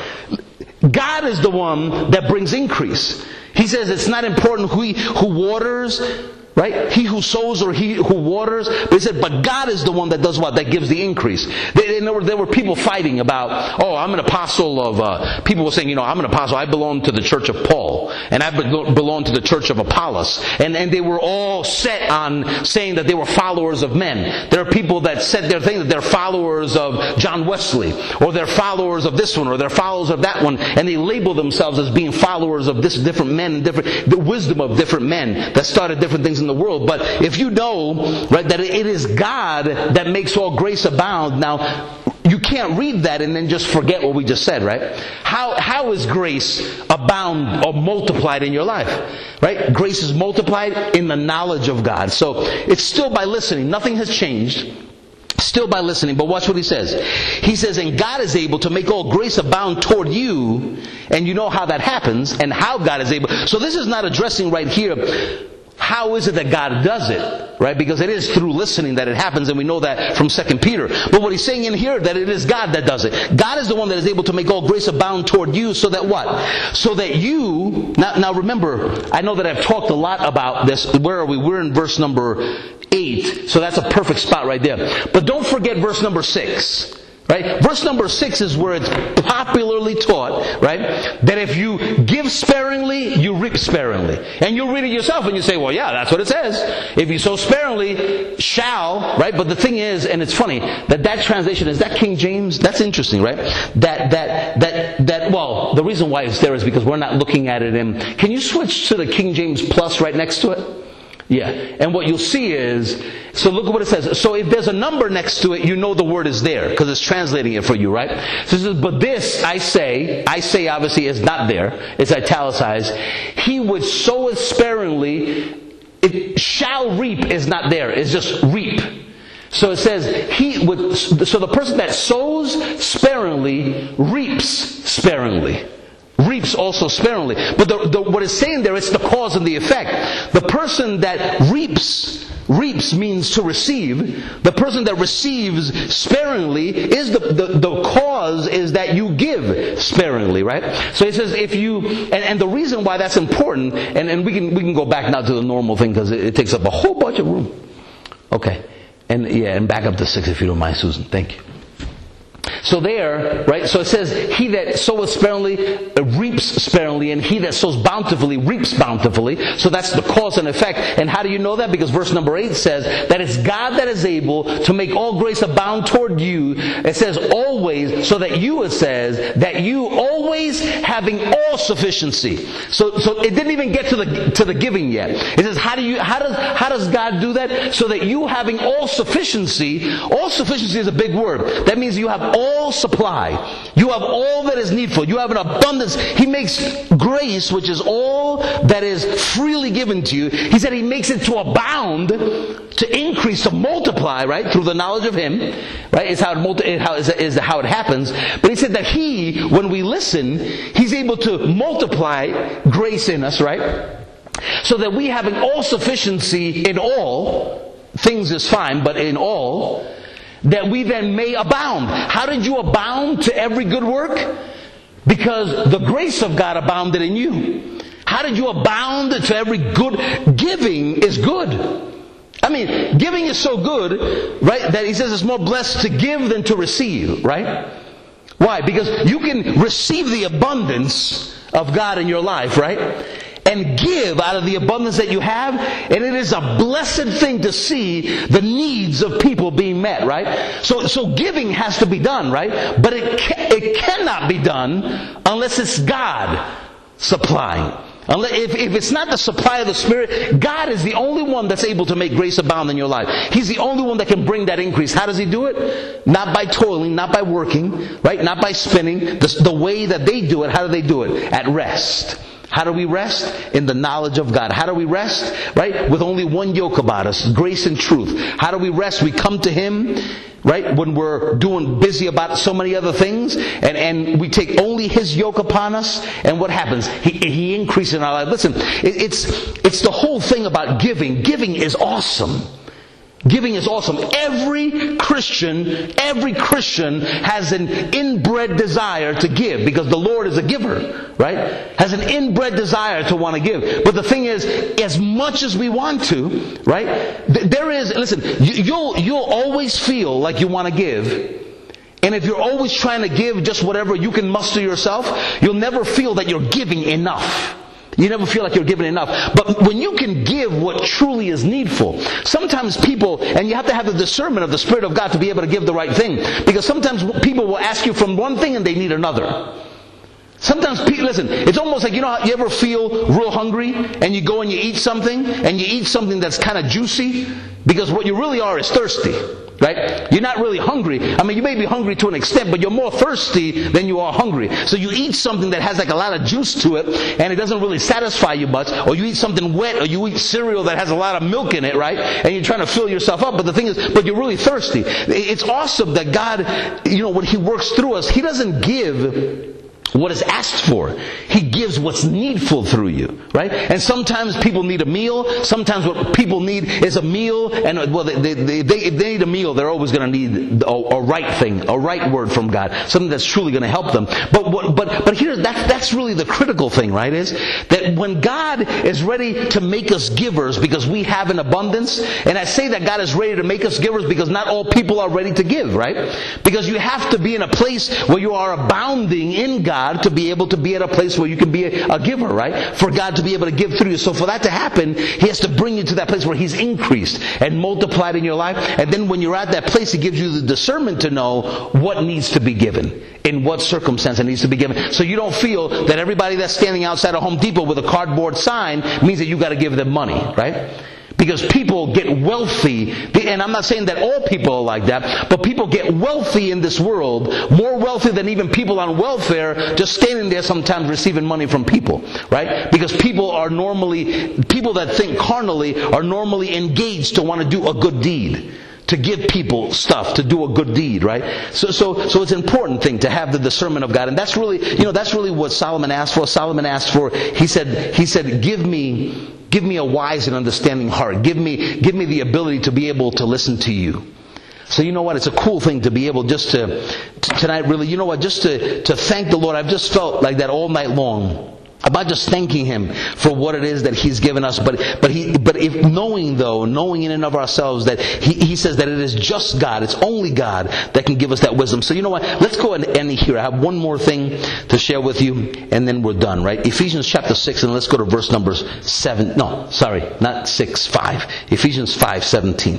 Speaker 1: God is the one that brings increase. He says it's not important who, he, who waters, right? He who sows or he who waters. But he said, but God is the one that does what? That gives the increase. They, there, were, there were people fighting about, oh, I'm an apostle of, uh, people were saying, you know, I'm an apostle. I belong to the church of Paul. And I belong to the church of Apollos. And, and they were all set on saying that they were followers of men. There are people that said their thing that they're followers of John Wesley. Or they're followers of this one. Or they're followers of that one. And they label themselves as being followers of this different men. Different, the wisdom of different men that started different things in the world. But if you know, right, that it is God that makes all grace abound, now you can't read that and then just forget what we just said, right? How how is grace abound or multiplied in your life? Right? Grace is multiplied in the knowledge of God. So it's still by listening. Nothing has changed. Still by listening, but watch what he says. He says, and God is able to make all grace abound toward you, and you know how that happens, and how God is able. So this is not addressing right here how is it that God does it? Right? Because it is through listening that it happens, and we know that from Second Peter. But what he's saying in here, that it is God that does it. God is the one that is able to make all grace abound toward you, so that what? So that you, now, now remember, I know that I've talked a lot about this. Where are we? We're in verse number eight. So that's a perfect spot right there. But don't forget verse number six. Right? Verse number six is where it's popularly taught, right? That if you give sparingly, you reap sparingly. And you'll read it yourself and you say, well, yeah, that's what it says. If you sow sparingly, shall, right? But the thing is, and it's funny, that that translation, is that King James? That's interesting, right? That, that, that, that, well, the reason why it's there is because we're not looking at it in, can you switch to the King James Plus right next to it? Yeah. And what you'll see is, so look at what it says. So if there's a number next to it, you know the word is there, because it's translating it for you, right? So it says, but this I say, I say obviously is not there, it's italicized. He which soweth sparingly, it shall reap is not there, it's just reap. So it says, he would, so the person that sows sparingly reaps sparingly. Reaps also sparingly. But the, the, what it's saying there, it's the cause and the effect. The person that reaps, reaps means to receive. The person that receives sparingly is the, the, the cause is that you give sparingly, right? So he says if you, and, and the reason why that's important, and, and we can we can go back now to the normal thing because it, it takes up a whole bunch of room. Okay. And yeah, and back up to six if you don't mind, Susan. Thank you. So there, right, so it says, he that soweth sparingly uh, reaps sparingly, and he that sows bountifully reaps bountifully. So that's the cause and effect. And how do you know that? Because verse number eight says that it's God that is able to make all grace abound toward you. It says always, so that you, it says, that you always having all sufficiency. So, so it didn't even get to the, to the giving yet. It says, how do you, how does, how does God do that? So that you having all sufficiency, all sufficiency is a big word. That means you have all supply. You have all that is needful. You have an abundance. He makes grace, which is all that is freely given to you. He said he makes it to abound, to increase, to multiply, right? Through the knowledge of him, right? It's how it, multi- how, is, is how it happens. But he said that he, when we listen, he's able to multiply grace in us, right? So that we having all sufficiency in all, things is fine, but in all, that we then may abound. How did you abound to every good work? Because the grace of God abounded in you. How did you abound to every good? Giving is good. I mean, giving is so good, right, that he says it's more blessed to give than to receive, right? Why? Because you can receive the abundance of God in your life, right? And give out of the abundance that you have, and it is a blessed thing to see the needs of people being met, right? So, so giving has to be done, right? But it ca- it cannot be done unless it's God supplying. Unless, if, if it's not the supply of the Spirit, God is the only one that's able to make grace abound in your life. He's the only one that can bring that increase. How does He do it? Not by toiling, not by working, right? Not by spinning. The, the way that they do it, how do they do it? At rest. How do we rest? In the knowledge of God. How do we rest? Right? With only one yoke about us, grace and truth. How do we rest? We come to Him, right? When we're doing busy about so many other things, and, and we take only His yoke upon us, and what happens? He, he increases in our life. Listen, it, it's, it's the whole thing about giving. Giving is awesome. Giving is awesome. Every Christian, every Christian has an inbred desire to give because the Lord is a giver, right? Has an inbred desire to want to give. But the thing is, as much as we want to, right? There is, listen, you'll, you'll always feel like you want to give. And if you're always trying to give just whatever you can muster yourself, you'll never feel that you're giving enough. You never feel like you're giving enough. But when you can give what truly is needful, sometimes people, and you have to have the discernment of the Spirit of God to be able to give the right thing. Because sometimes people will ask you from one thing and they need another. Sometimes people, listen, it's almost like, you know how you ever feel real hungry and you go and you eat something and you eat something that's kind of juicy? Because what you really are is thirsty. Right? You're not really hungry. I mean, you may be hungry to an extent, but you're more thirsty than you are hungry. So you eat something that has like a lot of juice to it, and it doesn't really satisfy you much. Or you eat something wet, or you eat cereal that has a lot of milk in it, right? And you're trying to fill yourself up. But the thing is, but you're really thirsty. It's awesome that God, you know, when He works through us, He doesn't give what is asked for. He gives gives what's needful through you, right? And sometimes people need a meal. Sometimes what people need is a meal. And well, they, they, they, if they need a meal, they're always going to need a, a right thing, a right word from God, something that's truly going to help them. But what, but but here, that's that's really the critical thing, right? Is that when God is ready to make us givers because we have an abundance, and I say that God is ready to make us givers because not all people are ready to give, right? Because you have to be in a place where you are abounding in God to be able to be at a place where you can be a, a giver, right? For God to be able to give through you. So for that to happen, He has to bring you to that place where He's increased and multiplied in your life. And then when you're at that place, He gives you the discernment to know what needs to be given, in what circumstance it needs to be given. So you don't feel that everybody that's standing outside of Home Depot with a cardboard sign means that you got to give them money, right? Because people get wealthy, and I'm not saying that all people are like that, but people get wealthy in this world, more wealthy than even people on welfare, just standing there sometimes receiving money from people, right? Because people are normally, people that think carnally are normally engaged to want to do a good deed, to give people stuff, to do a good deed, right? So, so, so it's an important thing to have the discernment of God, and that's really, you know, that's really what Solomon asked for. Solomon asked for, he said, he said, give me, give me a wise and understanding heart. Give me, give me the ability to be able to listen to you. So you know what? It's a cool thing to be able just to, to tonight really, you know what? Just to, to thank the Lord. I've just felt like that all night long. About just thanking Him for what it is that He's given us, but but He but if knowing though, knowing in and of ourselves that He He says that it is just God, it's only God that can give us that wisdom. So you know what? Let's go and end here. I have one more thing to share with you, and then we're done. Right? Ephesians chapter six, and let's go to verse number seven. No, sorry, not six, five. Ephesians five seventeen.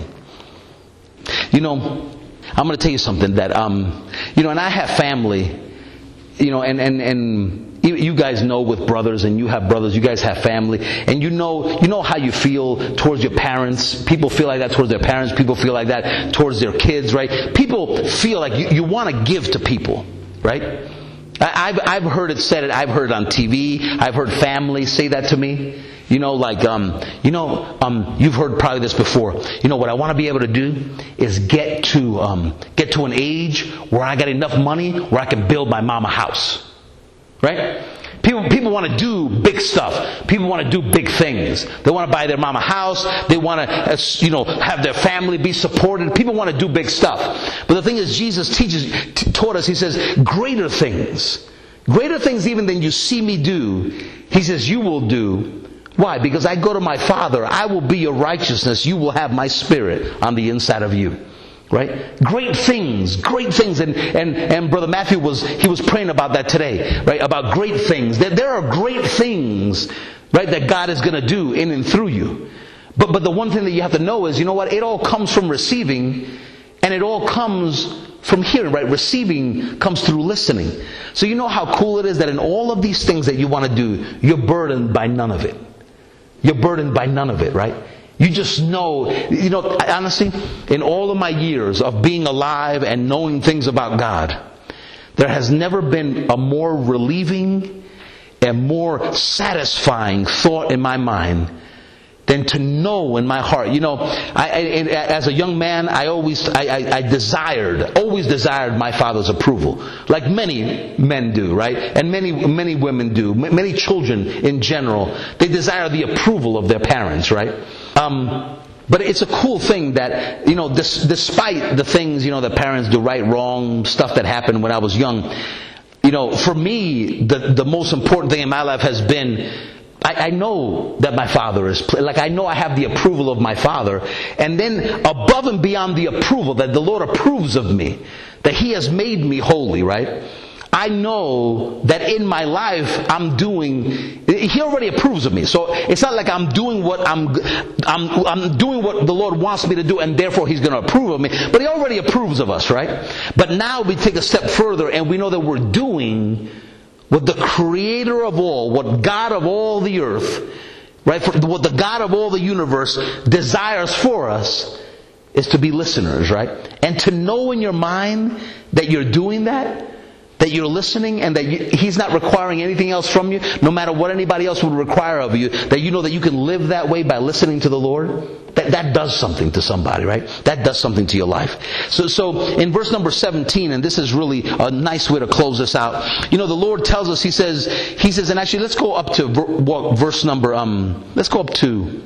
Speaker 1: You know, I'm going to tell you something that um, you know, and I have family. You know, and and and. You guys know with brothers, and you have brothers, you guys have family, and you know you know how you feel towards your parents. People feel like that towards their parents. People feel like that towards their kids, right? People feel like you, you want to give to people, right? I've I've heard it said, I've heard it on T V, I've heard families say that to me. You know, like, um, you know, um, you've heard probably this before. You know, what I want to be able to do is get to um, get to an age where I got enough money where I can build my mama house. Right? People, people want to do big stuff. People want to do big things. They want to buy their mama house. They want to, you know, have their family be supported. People want to do big stuff. But the thing is, Jesus teaches, t- taught us. He says, greater things, greater things even than you see me do. He says, you will do. Why? Because I go to my Father. I will be your righteousness. You will have my Spirit on the inside of you. Right? Great things, great things. And, and, and Brother Matthew was, he was praying about that today, right? About great things. There, there are great things, right, that God is going to do in and through you. But, but the one thing that you have to know is, you know what? It all comes from receiving, and it all comes from hearing, right? Receiving comes through listening. So you know how cool it is that in all of these things that you want to do, you're burdened by none of it. You're burdened by none of it, right? You just know, you know, honestly, in all of my years of being alive and knowing things about God, there has never been a more relieving and more satisfying thought in my mind than to know in my heart. You know, I, I, as a young man, I always, I, I, I desired, always desired my father's approval, like many men do, right? And many, many women do, many children in general. They desire the approval of their parents, right? Um, but it's a cool thing that, you know, this, despite the things, you know, that parents do right, wrong, stuff that happened when I was young, you know, for me, the, the most important thing in my life has been, I, I know that my Father is, like I know I have the approval of my Father, and then above and beyond the approval, that the Lord approves of me, that He has made me holy, right? I know that in my life I'm doing, He already approves of me. So it's not like I'm doing what I'm, I'm, I'm doing what the Lord wants me to do, and therefore He's going to approve of me. But He already approves of us, right? But now we take a step further, and we know that we're doing what the Creator of all, what God of all the earth, right, what the God of all the universe desires for us is to be listeners, right? And to know in your mind that you're doing that, that you're listening and that you, He's not requiring anything else from you, no matter what anybody else would require of you, that you know that you can live that way by listening to the Lord? That, that does something to somebody, right? That does something to your life. So, so in verse number seventeen, and this is really a nice way to close this out. You know, the Lord tells us, He says, He says, and actually let's go up to verse number, um, let's go up to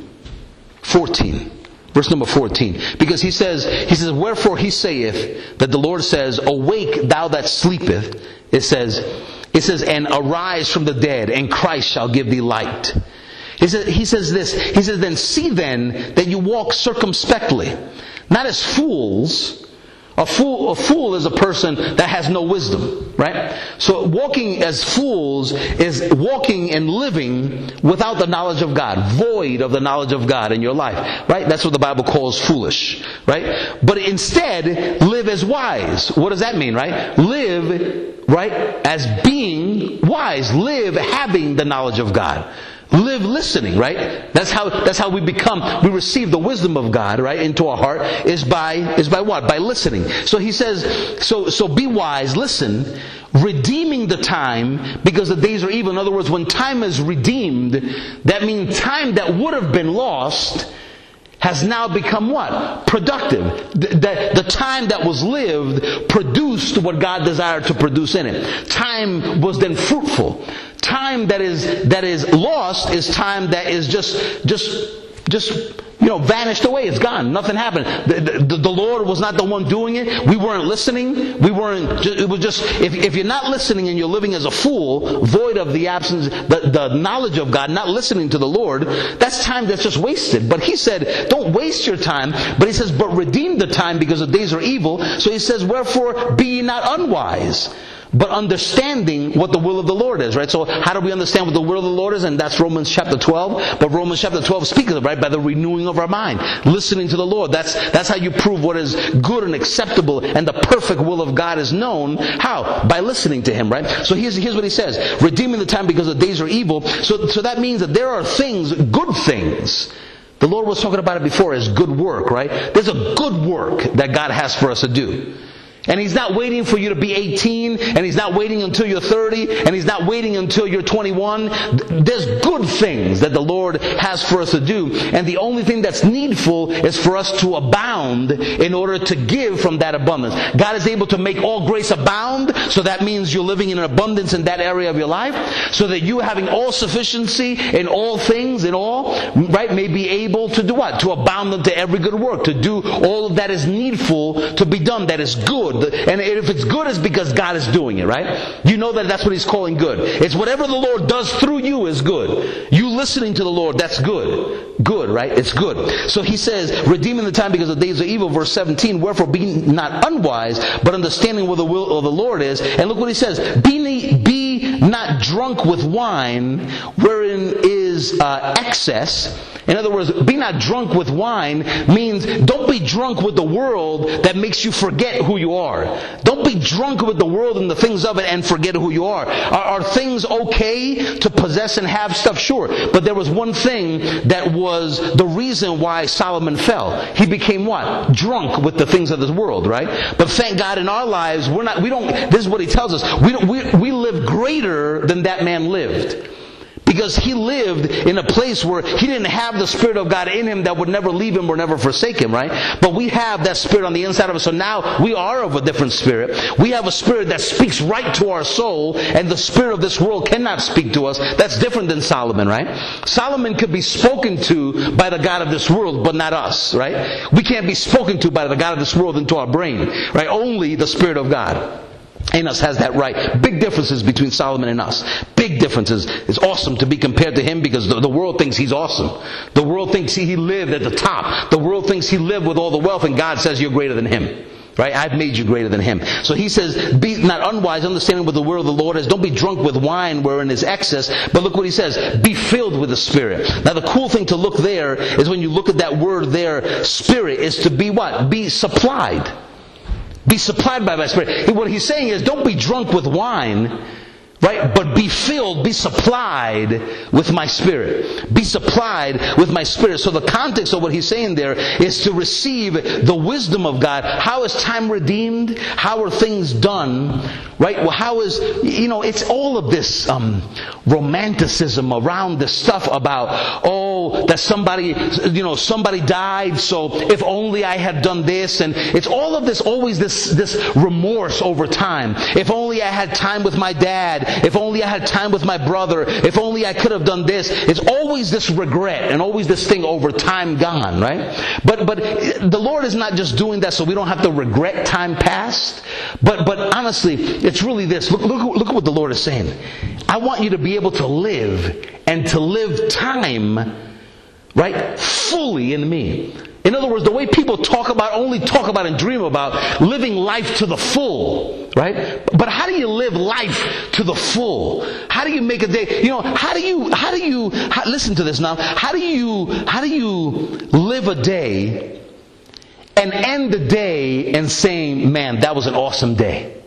Speaker 1: fourteen. Verse number fourteen. Because He says, He says, wherefore He saith, that the Lord says, awake thou that sleepeth. It says, it says, and arise from the dead, and Christ shall give thee light. He says, he says this, He says, then see then that you walk circumspectly, not as fools. A fool, a fool is a person that has no wisdom, right? So walking as fools is walking and living without the knowledge of God, void of the knowledge of God in your life, right? That's what the Bible calls foolish, right? But instead, live as wise. What does that mean, right? Live, right, as being wise. Live having the knowledge of God. Live listening, right? That's how that's how we become, we receive the wisdom of God, right, into our heart, is by is by what? By listening. So He says, so so be wise, listen, redeeming the time, because the days are evil. In other words, when time is redeemed, that means time that would have been lost has now become what? Productive. The, the, the time that was lived produced what God desired to produce in it. Time was then fruitful. Time that is that is lost is time that is just just just you know vanished away. It's gone. Nothing happened. The, the, the Lord was not the one doing it. We weren't listening. We weren't. It was just if if you're not listening and you're living as a fool, void of the absence, the, the knowledge of God, not listening to the Lord, that's time that's just wasted. But He said, don't waste your time. But He says, but redeem the time, because the days are evil. So He says, wherefore be ye not unwise, but understanding what the will of the Lord is, right? So how do we understand what the will of the Lord is? And that's Romans chapter twelve. But Romans chapter twelve speaks of it, right? By the renewing of our mind. Listening to the Lord. That's that's how you prove what is good and acceptable and the perfect will of God is known. How? By listening to Him, right? So here's, here's what He says. Redeeming the time, because the days are evil. So, so that means that there are things, good things. The Lord was talking about it before as good work, right? There's a good work that God has for us to do. And He's not waiting for you to be eighteen, and He's not waiting until you're thirty, and He's not waiting until you're twenty-one. There's good things that the Lord has for us to do, and the only thing that's needful is for us to abound in order to give from that abundance. God is able to make all grace abound, so that means you're living in an abundance in that area of your life, so that you, having all sufficiency in all things, in all, right, may be able to do what? To abound unto every good work, to do all that is needful to be done, that is good. And if it's good, it's because God is doing it, right? You know that that's what He's calling good. It's whatever the Lord does through you is good. You listening to the Lord, that's good. Good, right? It's good. So He says, redeeming the time, because the days are evil. Verse seventeen, wherefore be not unwise, but understanding what the will of the Lord is. And look what He says, be, be not drunk with wine, wherein is uh, excess. In other words, be not drunk with wine means don't be drunk with the world that makes you forget who you are. Don't be drunk with the world and the things of it and forget who you are. Are, are things okay to possess and have stuff? Sure. But there was one thing that was the reason why Solomon fell. He became what? Drunk with the things of this world, right? But thank God in our lives, we're not, we don't, this is what He tells us. We don't, we, we live greater than that man lived. Because he lived in a place where he didn't have the Spirit of God in him that would never leave him or never forsake him, right? But we have that Spirit on the inside of us. So now we are of a different spirit. We have a spirit that speaks right to our soul, and the spirit of this world cannot speak to us. That's different than Solomon, right? Solomon could be spoken to by the God of this world, but not us, right? We can't be spoken to by the God of this world into our brain, right? Only the Spirit of God in us has that right. Big differences between Solomon and us. Big differences. It's awesome to be compared to him, because the, the world thinks he's awesome. The world thinks he, he lived at the top. The world thinks he lived with all the wealth, and God says you're greater than him. Right? I've made you greater than him. So He says, be not unwise, understanding what the word of the Lord is. Don't be drunk with wine wherein is excess. But look what He says. Be filled with the Spirit. Now the cool thing to look there is when you look at that word there, Spirit, is to be what? Be supplied. Be supplied by my Spirit. What He's saying is, don't be drunk with wine, Right? But be filled, be supplied with my Spirit. Be supplied with my Spirit. So the context of what he's saying there is to receive the wisdom of God. How is time redeemed? How are things done? Right? Well, how is, you know, it's all of this um, romanticism around this stuff about, oh, that somebody, you know, somebody died, so if only I had done this. And it's all of this, always this, this remorse over time. If only I had time with my dad. If only I had time with my brother. If only I could have done this. It's always this regret and always this thing over time gone, right? But but the Lord is not just doing that so we don't have to regret time past. But but honestly, it's really this. Look, look, look at what the Lord is saying. I want you to be able to live and to live time, right, fully in me. In other words, the way people talk about, only talk about and dream about living life to the full, right? But how do you live life to the full? How do you make a day? You know, how do you, how do you, how, listen to this now. How do you, how do you live a day and end the day and saying, man, that was an awesome day?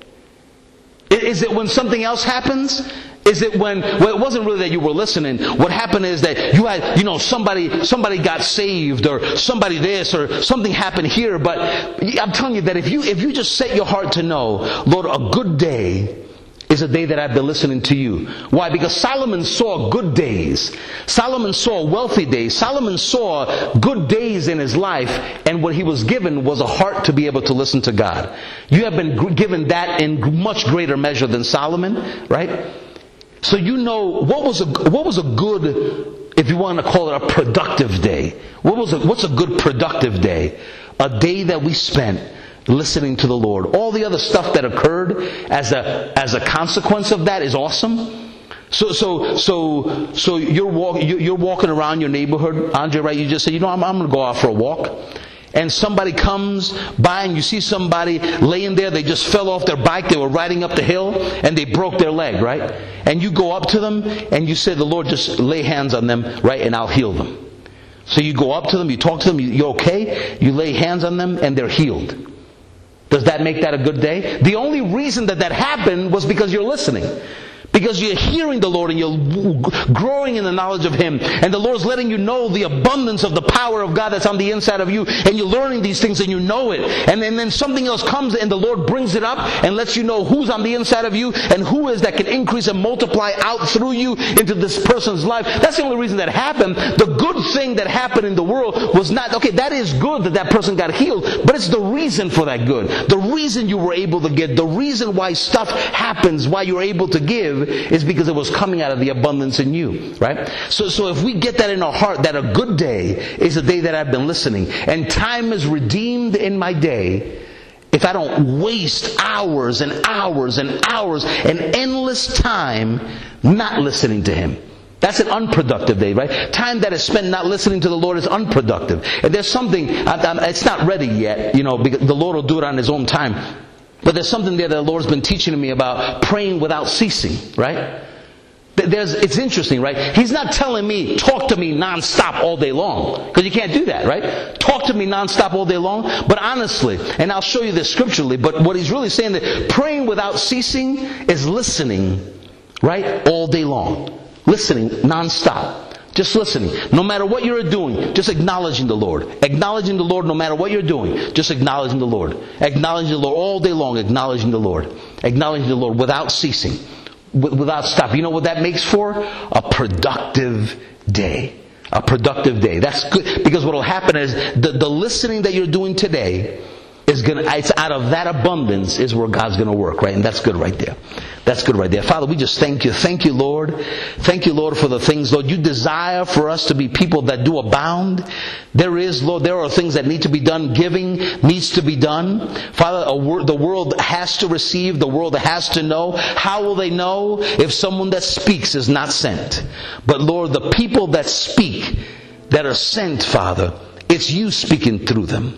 Speaker 1: Is it when something else happens? Is it when, well, it wasn't really that you were listening. What happened is that you had, you know, somebody, somebody got saved or somebody this or something happened here. But I'm telling you that if you, if you just set your heart to know, Lord, a good day is a day that I've been listening to you. Why? Because Solomon saw good days. Solomon saw wealthy days. Solomon saw good days in his life, and what he was given was a heart to be able to listen to God. You have been given that in much greater measure than Solomon, right? So you know what was a what was a good, if you want to call it a productive day. What was a, what's a good productive day? A day that we spent listening to the Lord. All the other stuff that occurred as a as a consequence of that is awesome. So so so so you're walk, you're walking around your neighborhood, Andre, right? You just say, you know, I'm, I'm going to go out for a walk. And somebody comes by and you see somebody laying there, they just fell off their bike, they were riding up the hill and they broke their leg, right? And you go up to them and you say, the Lord, just lay hands on them, right, and I'll heal them. So you go up to them, you talk to them, you're okay, you lay hands on them and they're healed. Does that make that a good day? The only reason that that happened was because you're listening. Because you're hearing the Lord and you're growing in the knowledge of Him. And the Lord's letting you know the abundance of the power of God that's on the inside of you. And you're learning these things and you know it. And then, then something else comes and the Lord brings it up and lets you know who's on the inside of you and who is that can increase and multiply out through you into this person's life. That's the only reason that happened. The good thing that happened in the world was not, okay, that is good that that person got healed, but it's the reason for that good. The reason you were able to give, the reason why stuff happens, why you're able to give, is because it was coming out of the abundance in you, right? So, so if we get that in our heart, that a good day is a day that I've been listening, and time is redeemed in my day, if I don't waste hours and hours and hours and endless time not listening to Him. That's an unproductive day, right? Time that is spent not listening to the Lord is unproductive. And there's something, it's not ready yet, you know, because the Lord will do it on His own time. But there's something there that the Lord's been teaching me about praying without ceasing, right? There's, it's interesting, right? He's not telling me, talk to me nonstop all day long. Because you can't do that, right? Talk to me nonstop all day long. But honestly, and I'll show you this scripturally, but what he's really saying that praying without ceasing is listening, right? All day long. Listening nonstop. Just listening. No matter what you're doing, just acknowledging the Lord. Acknowledging the Lord no matter what you're doing. Just acknowledging the Lord. Acknowledging the Lord all day long. Acknowledging the Lord. Acknowledging the Lord without ceasing. Without stop. You know what that makes for? A productive day. A productive day. That's good. Because what will happen is the, the listening that you're doing today is gonna, it's out of that abundance is where God's gonna work, right? And that's good right there. That's good right there. Father, we just thank you. Thank you, Lord. Thank you, Lord, for the things, Lord, you desire for us to be people that do abound. There is, Lord, there are things that need to be done. Giving needs to be done. Father, a wor- the world has to receive. The world has to know. How will they know if someone that speaks is not sent? But Lord, the people that speak, that are sent, Father, it's you speaking through them.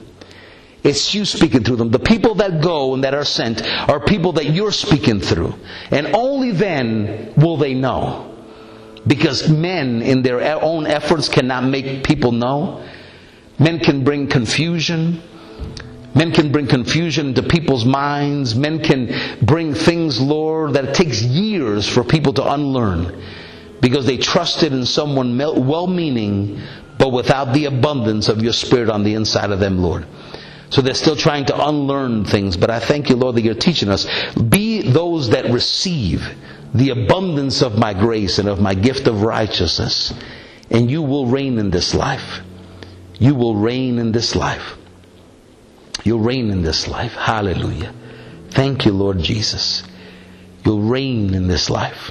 Speaker 1: It's you speaking through them. The people that go and that are sent are people that you're speaking through. And only then will they know. Because men in their own efforts cannot make people know. Men can bring confusion. Men can bring confusion to people's minds. Men can bring things things, Lord, that it takes years for people to unlearn because they trusted in someone well-meaning but without the abundance of your Spirit on the inside of them, Lord. So they're still trying to unlearn things. But I thank you, Lord, that you're teaching us. Be those that receive the abundance of my grace and of my gift of righteousness. And you will reign in this life. You will reign in this life. You'll reign in this life. Hallelujah. Thank you, Lord Jesus. You'll reign in this life.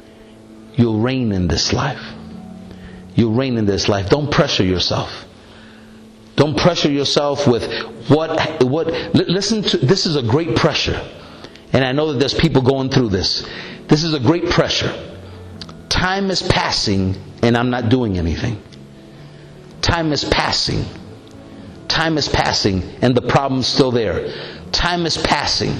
Speaker 1: You'll reign in this life. You'll reign in this life. Don't pressure yourself. Don't pressure yourself with what, what, listen to, this is a great pressure. And I know that there's people going through this. This is a great pressure. Time is passing and I'm not doing anything. Time is passing. Time is passing and the problem's still there. Time is passing.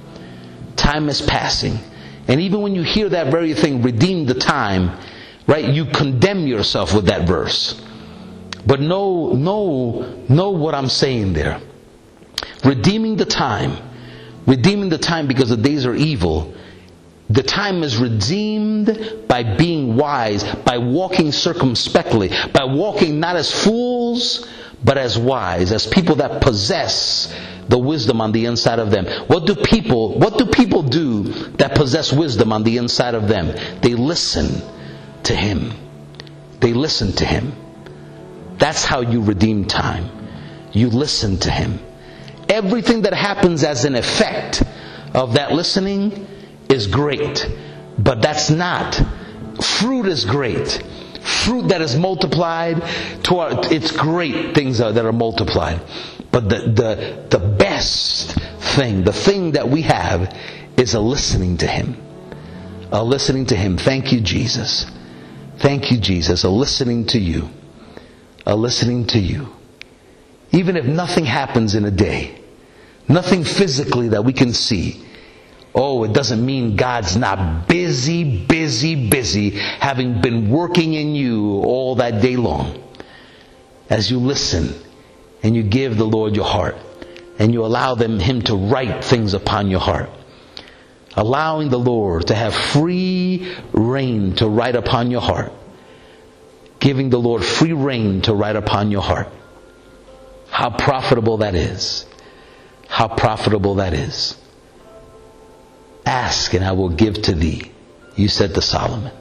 Speaker 1: Time is passing. And even when you hear that very thing, redeem the time, right? You condemn yourself with that verse. But know, know, know what I'm saying there. Redeeming the time. Redeeming the time because the days are evil. The time is redeemed by being wise, by walking circumspectly, by walking not as fools, but as wise, as people that possess the wisdom on the inside of them. What do people, what do people do that possess wisdom on the inside of them? They listen to Him. They listen to Him. That's how you redeem time. You listen to Him. Everything that happens as an effect of that listening is great. But that's not. Fruit is great. Fruit that is multiplied, to our, it's great things that are multiplied. But the, the, the best thing, the thing that we have is a listening to Him. A listening to Him. Thank you, Jesus. Thank you, Jesus. A listening to you. A listening to you. Even if nothing happens in a day, nothing physically that we can see, oh, it doesn't mean God's not busy, busy, busy, having been working in you all that day long. As you listen and you give the Lord your heart and you allow them, Him to write things upon your heart. Allowing the Lord to have free reign to write upon your heart. Giving the Lord free reign to write upon your heart. How profitable that is. How profitable that is. Ask and I will give to thee, you said to Solomon.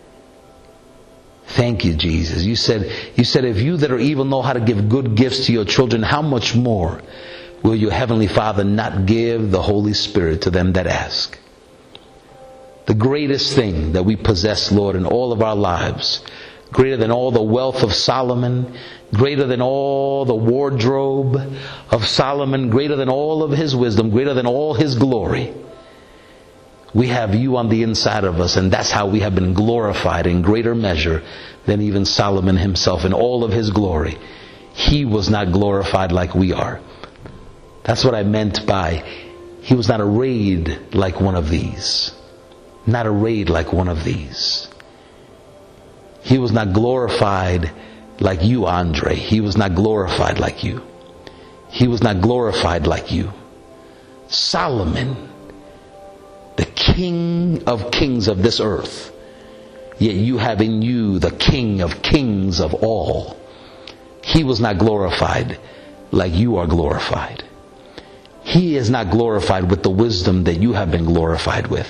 Speaker 1: Thank you, Jesus. You said, you said, if you that are evil know how to give good gifts to your children, how much more will your Heavenly Father not give the Holy Spirit to them that ask? The greatest thing that we possess, Lord, in all of our lives, greater than all the wealth of Solomon, greater than all the wardrobe of Solomon, greater than all of his wisdom, greater than all his glory. We have you on the inside of us, and that's how we have been glorified in greater measure than even Solomon himself in all of his glory. He was not glorified like we are. That's what I meant by he was not arrayed like one of these. Not arrayed like one of these. He was not glorified like you, Andre. He was not glorified like you. He was not glorified like you. Solomon, the King of kings of this earth, yet you have in you the King of kings of all. He was not glorified like you are glorified. He is not glorified with the wisdom that you have been glorified with.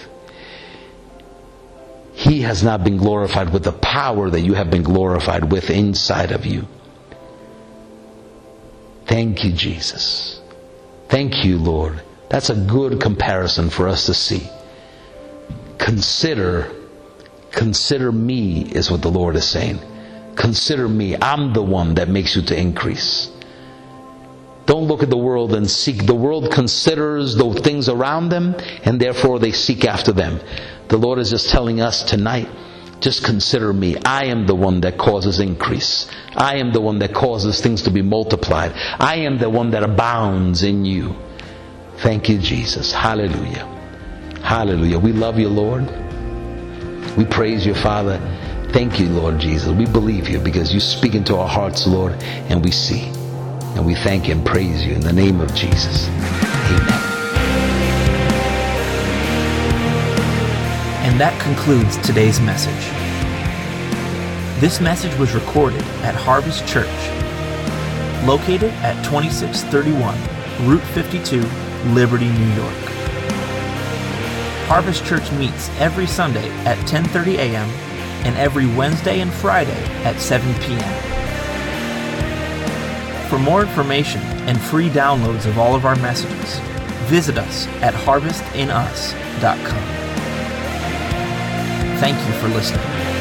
Speaker 1: He has not been glorified with the power that you have been glorified with inside of you. Thank you, Jesus. Thank you, Lord. That's a good comparison for us to see. Consider, consider me is what the Lord is saying. Consider me. I'm the one that makes you to increase. Don't look at the world and seek. The world considers the things around them and therefore they seek after them. The Lord is just telling us tonight, just consider me. I am the one that causes increase. I am the one that causes things to be multiplied. I am the one that abounds in you. Thank you, Jesus. Hallelujah. Hallelujah. We love you, Lord. We praise you, Father. Thank you, Lord Jesus. We believe you because you speak into our hearts, Lord, and we see. And we thank you and praise you in the name of Jesus. Amen.
Speaker 2: And that concludes today's message. This message was recorded at Harvest Church, located at twenty-six thirty-one Route fifty-two, Liberty, New York. Harvest Church meets every Sunday at ten thirty a.m. and every Wednesday and Friday at seven p.m. For more information and free downloads of all of our messages, visit us at harvest in us dot com. Thank you for listening.